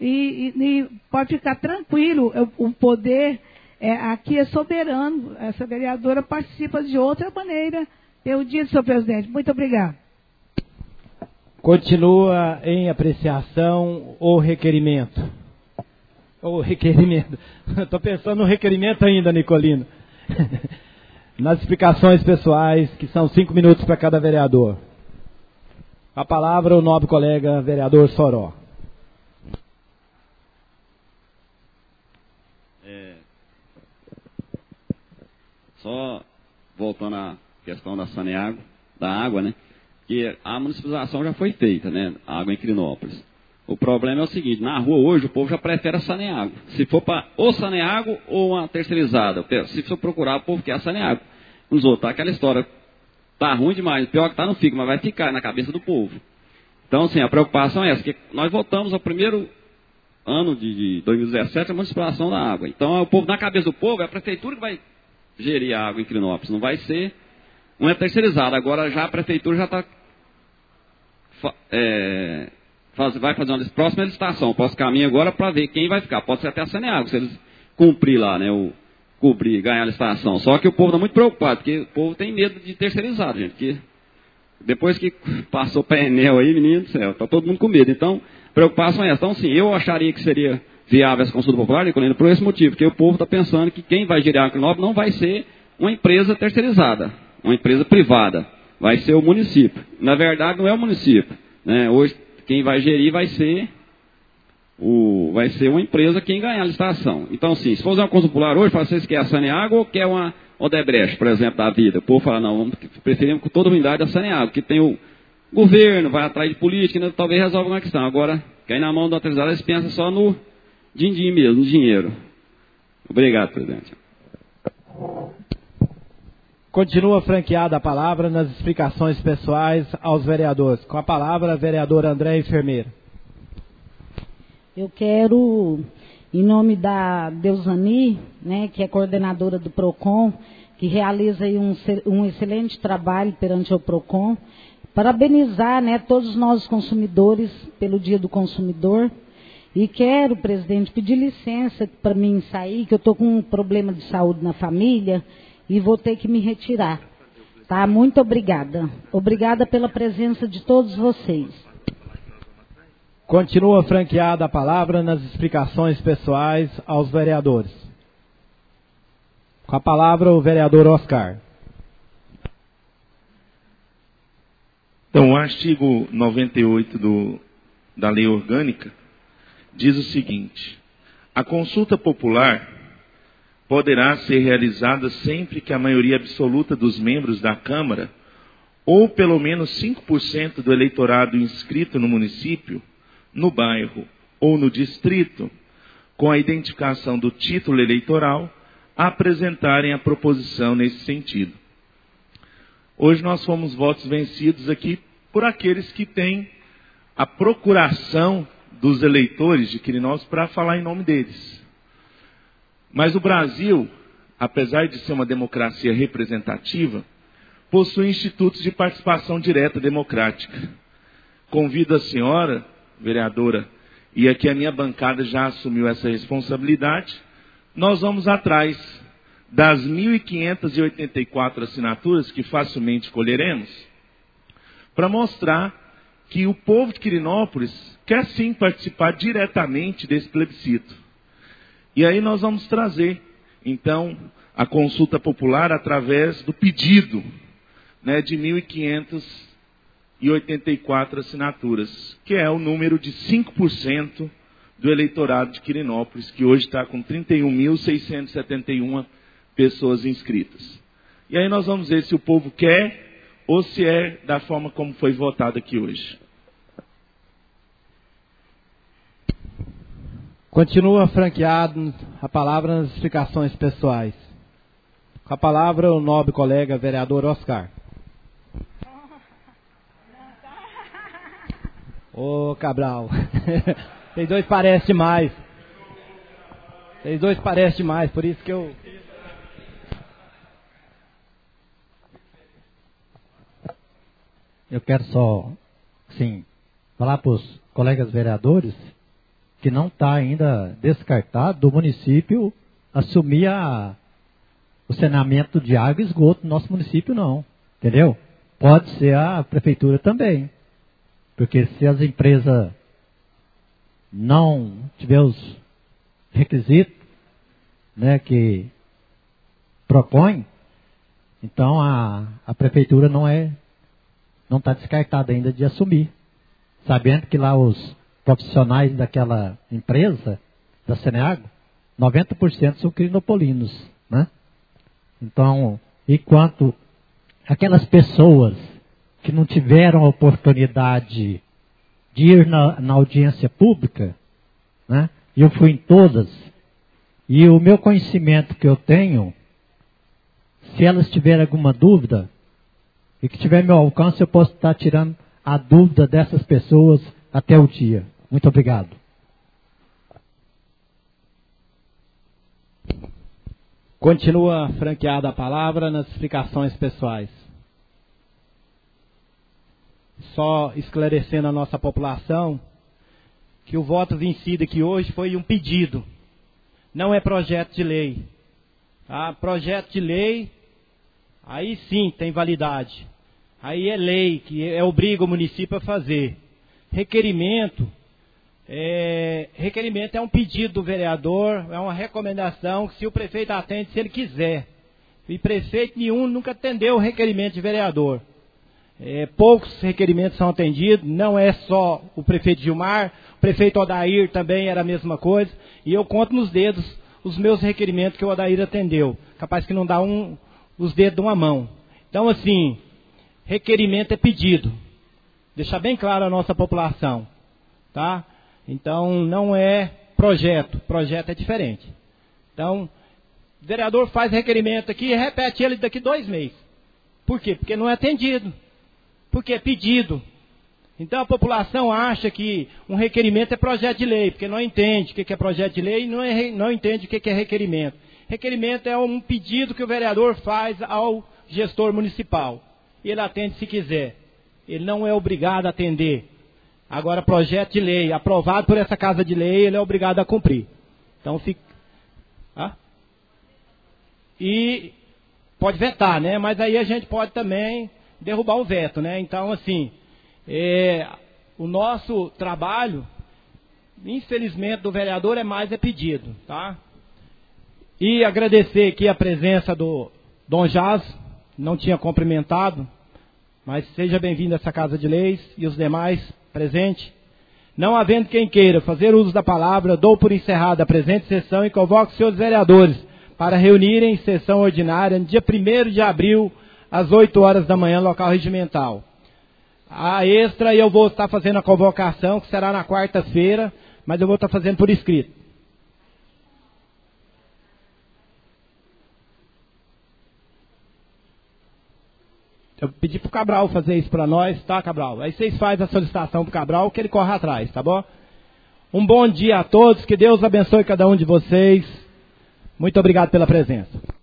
E pode ficar tranquilo, o poder aqui é soberano. Essa vereadora participa de outra maneira. Eu disse, senhor presidente, muito obrigado. Continua em apreciação o requerimento. O requerimento. Estou pensando no requerimento ainda, Nicolino. Nas explicações pessoais, que são 5 minutos para cada vereador. A palavra o nobre colega vereador Soró. Só voltando à questão da Saneago, da água, né? Que a municipalização já foi feita, né? A água em Quirinópolis. O problema é o seguinte, na rua hoje o povo já prefere a Saneago. Se for para ou Saneago ou uma terceirizada. Se for procurar, o povo quer a Saneago. Nos outros, tá aquela história, tá ruim demais, pior que tá não fica, mas vai ficar na cabeça do povo. Então, assim, a preocupação é essa, que nós voltamos ao primeiro ano de 2017, a municipalização da água. Então, o povo, na cabeça do povo, é a prefeitura que vai gerir a água em Quirinópolis, não vai ser, não é terceirizada. Agora já a prefeitura já está vai fazer uma próxima licitação, próximo caminho agora para ver quem vai ficar. Pode ser até a Saneago, se eles cumprir lá, né, cobrir, ganhar a licitação. Só que o povo está muito preocupado, porque o povo tem medo de terceirizado, gente, porque depois que passou para Enel aí, menino do céu, está todo mundo com medo. Então, preocupação é essa. Então, sim, eu acharia que seria viável essa consulta popular, Nicolino, por esse motivo, porque o povo está pensando que quem vai gerir a Quirinópolis não vai ser uma empresa terceirizada, uma empresa privada, vai ser o município. Na verdade, não é o município, né? Hoje, quem vai gerir vai ser uma empresa quem ganhar a licitação. Então, sim, se for usar uma consulta popular hoje, fala, vocês querem a Saneago ou quer uma Odebrecht, por exemplo, da vida? O povo fala, não, preferimos com toda a unidade a Saneago, que tem o governo, vai atrás de política, né, talvez resolva uma questão. Agora, quem na mão do autorizado, eles pensam só no din-din mesmo, no dinheiro. Obrigado, presidente. Continua franqueada a palavra nas explicações pessoais aos vereadores. Com a palavra, a vereadora André Enfermeira. Eu quero, em nome da Deusani, né, que é coordenadora do PROCON, que realiza aí um excelente trabalho perante o PROCON, parabenizar, né, todos nós consumidores pelo Dia do Consumidor. E quero, presidente, pedir licença para mim sair, que eu estou com um problema de saúde na família e vou ter que me retirar. Tá? Muito obrigada. Obrigada pela presença de todos vocês. Continua franqueada a palavra nas explicações pessoais aos vereadores. Com a palavra, o vereador Oscar. Então, o artigo 98 da Lei Orgânica diz o seguinte: a consulta popular poderá ser realizada sempre que a maioria absoluta dos membros da Câmara, ou pelo menos 5% do eleitorado inscrito no município, no bairro ou no distrito, com a identificação do título eleitoral, apresentarem a proposição nesse sentido. Hoje nós fomos votos vencidos aqui por aqueles que têm a procuração dos eleitores de Quirinópolis para falar em nome deles. Mas o Brasil, apesar de ser uma democracia representativa, possui institutos de participação direta democrática. Convido a senhora, vereadora, e aqui a minha bancada já assumiu essa responsabilidade, nós vamos atrás das 1.584 assinaturas que facilmente colheremos, para mostrar que o povo de Quirinópolis quer sim participar diretamente desse plebiscito. E aí nós vamos trazer, então, a consulta popular através do pedido, né, de 1.584 assinaturas, que é o número de 5% do eleitorado de Quirinópolis, que hoje está com 31.671 pessoas inscritas. E aí nós vamos ver se o povo quer ou se é da forma como foi votado aqui hoje. Continua franqueado a palavra nas explicações pessoais. Com a palavra, o nobre colega vereador Oscar. Ô, Cabral. Vocês dois parecem demais. Vocês dois parecem demais, por isso que eu... Eu quero só, sim, falar para os colegas vereadores que não está ainda descartado do município assumir o saneamento de água e esgoto no nosso município, não. Entendeu? Pode ser a prefeitura também. Porque se as empresas não tiver os requisitos, né, que propõe, então a prefeitura não está descartada ainda de assumir, sabendo que lá os profissionais daquela empresa, da Ceneago, 90% são crinopolinos, né? Então, enquanto aquelas pessoas que não tiveram a oportunidade de ir na audiência pública, né? E eu fui em todas, e o meu conhecimento que eu tenho, se elas tiverem alguma dúvida, e que tiver meu alcance, eu posso estar tirando a dúvida dessas pessoas até o dia. Muito obrigado. Continua franqueada a palavra nas explicações pessoais. Só esclarecendo a nossa população que o voto vencido aqui hoje foi um pedido, não é projeto de lei. Tá? Projeto de lei, aí sim tem validade. Aí é lei, que obriga o município a fazer. Requerimento é um pedido do vereador, é uma recomendação que se o prefeito atende, se ele quiser. E prefeito nenhum nunca atendeu o requerimento de vereador. Poucos requerimentos são atendidos, não é só o prefeito Gilmar, o prefeito Odair também era a mesma coisa, e eu conto nos dedos os meus requerimentos que o Odair atendeu, capaz que não dá os dedos de uma mão. Então assim, requerimento é pedido, deixar bem claro a nossa população, tá? Então não é projeto é diferente. Então, o vereador faz requerimento aqui e repete ele daqui 2 meses. Por quê? Porque não é atendido. Porque é pedido. Então a população acha que um requerimento é projeto de lei, porque não entende o que é projeto de lei e não entende o que é requerimento. Requerimento é um pedido que o vereador faz ao gestor municipal. E ele atende se quiser. Ele não é obrigado a atender. Agora, projeto de lei, aprovado por essa Casa de Lei, ele é obrigado a cumprir. Então fica. E pode vetar, né? Mas aí a gente pode também derrubar o veto, né? Então, assim, o nosso trabalho, infelizmente, do vereador é pedido, tá? E agradecer aqui a presença do Dom Jaz, não tinha cumprimentado, mas seja bem-vindo a essa Casa de Leis e os demais presentes. Não havendo quem queira fazer uso da palavra, dou por encerrada a presente sessão e convoco os senhores vereadores para reunirem em sessão ordinária no dia 1º de abril, às 8 horas da manhã, local regimental. A extra eu vou estar fazendo a convocação, que será na quarta-feira, mas eu vou estar fazendo por escrito. Eu pedi para o Cabral fazer isso para nós, tá, Cabral? Aí vocês fazem a solicitação para o Cabral, que ele corre atrás, tá bom? Um bom dia a todos, que Deus abençoe cada um de vocês. Muito obrigado pela presença.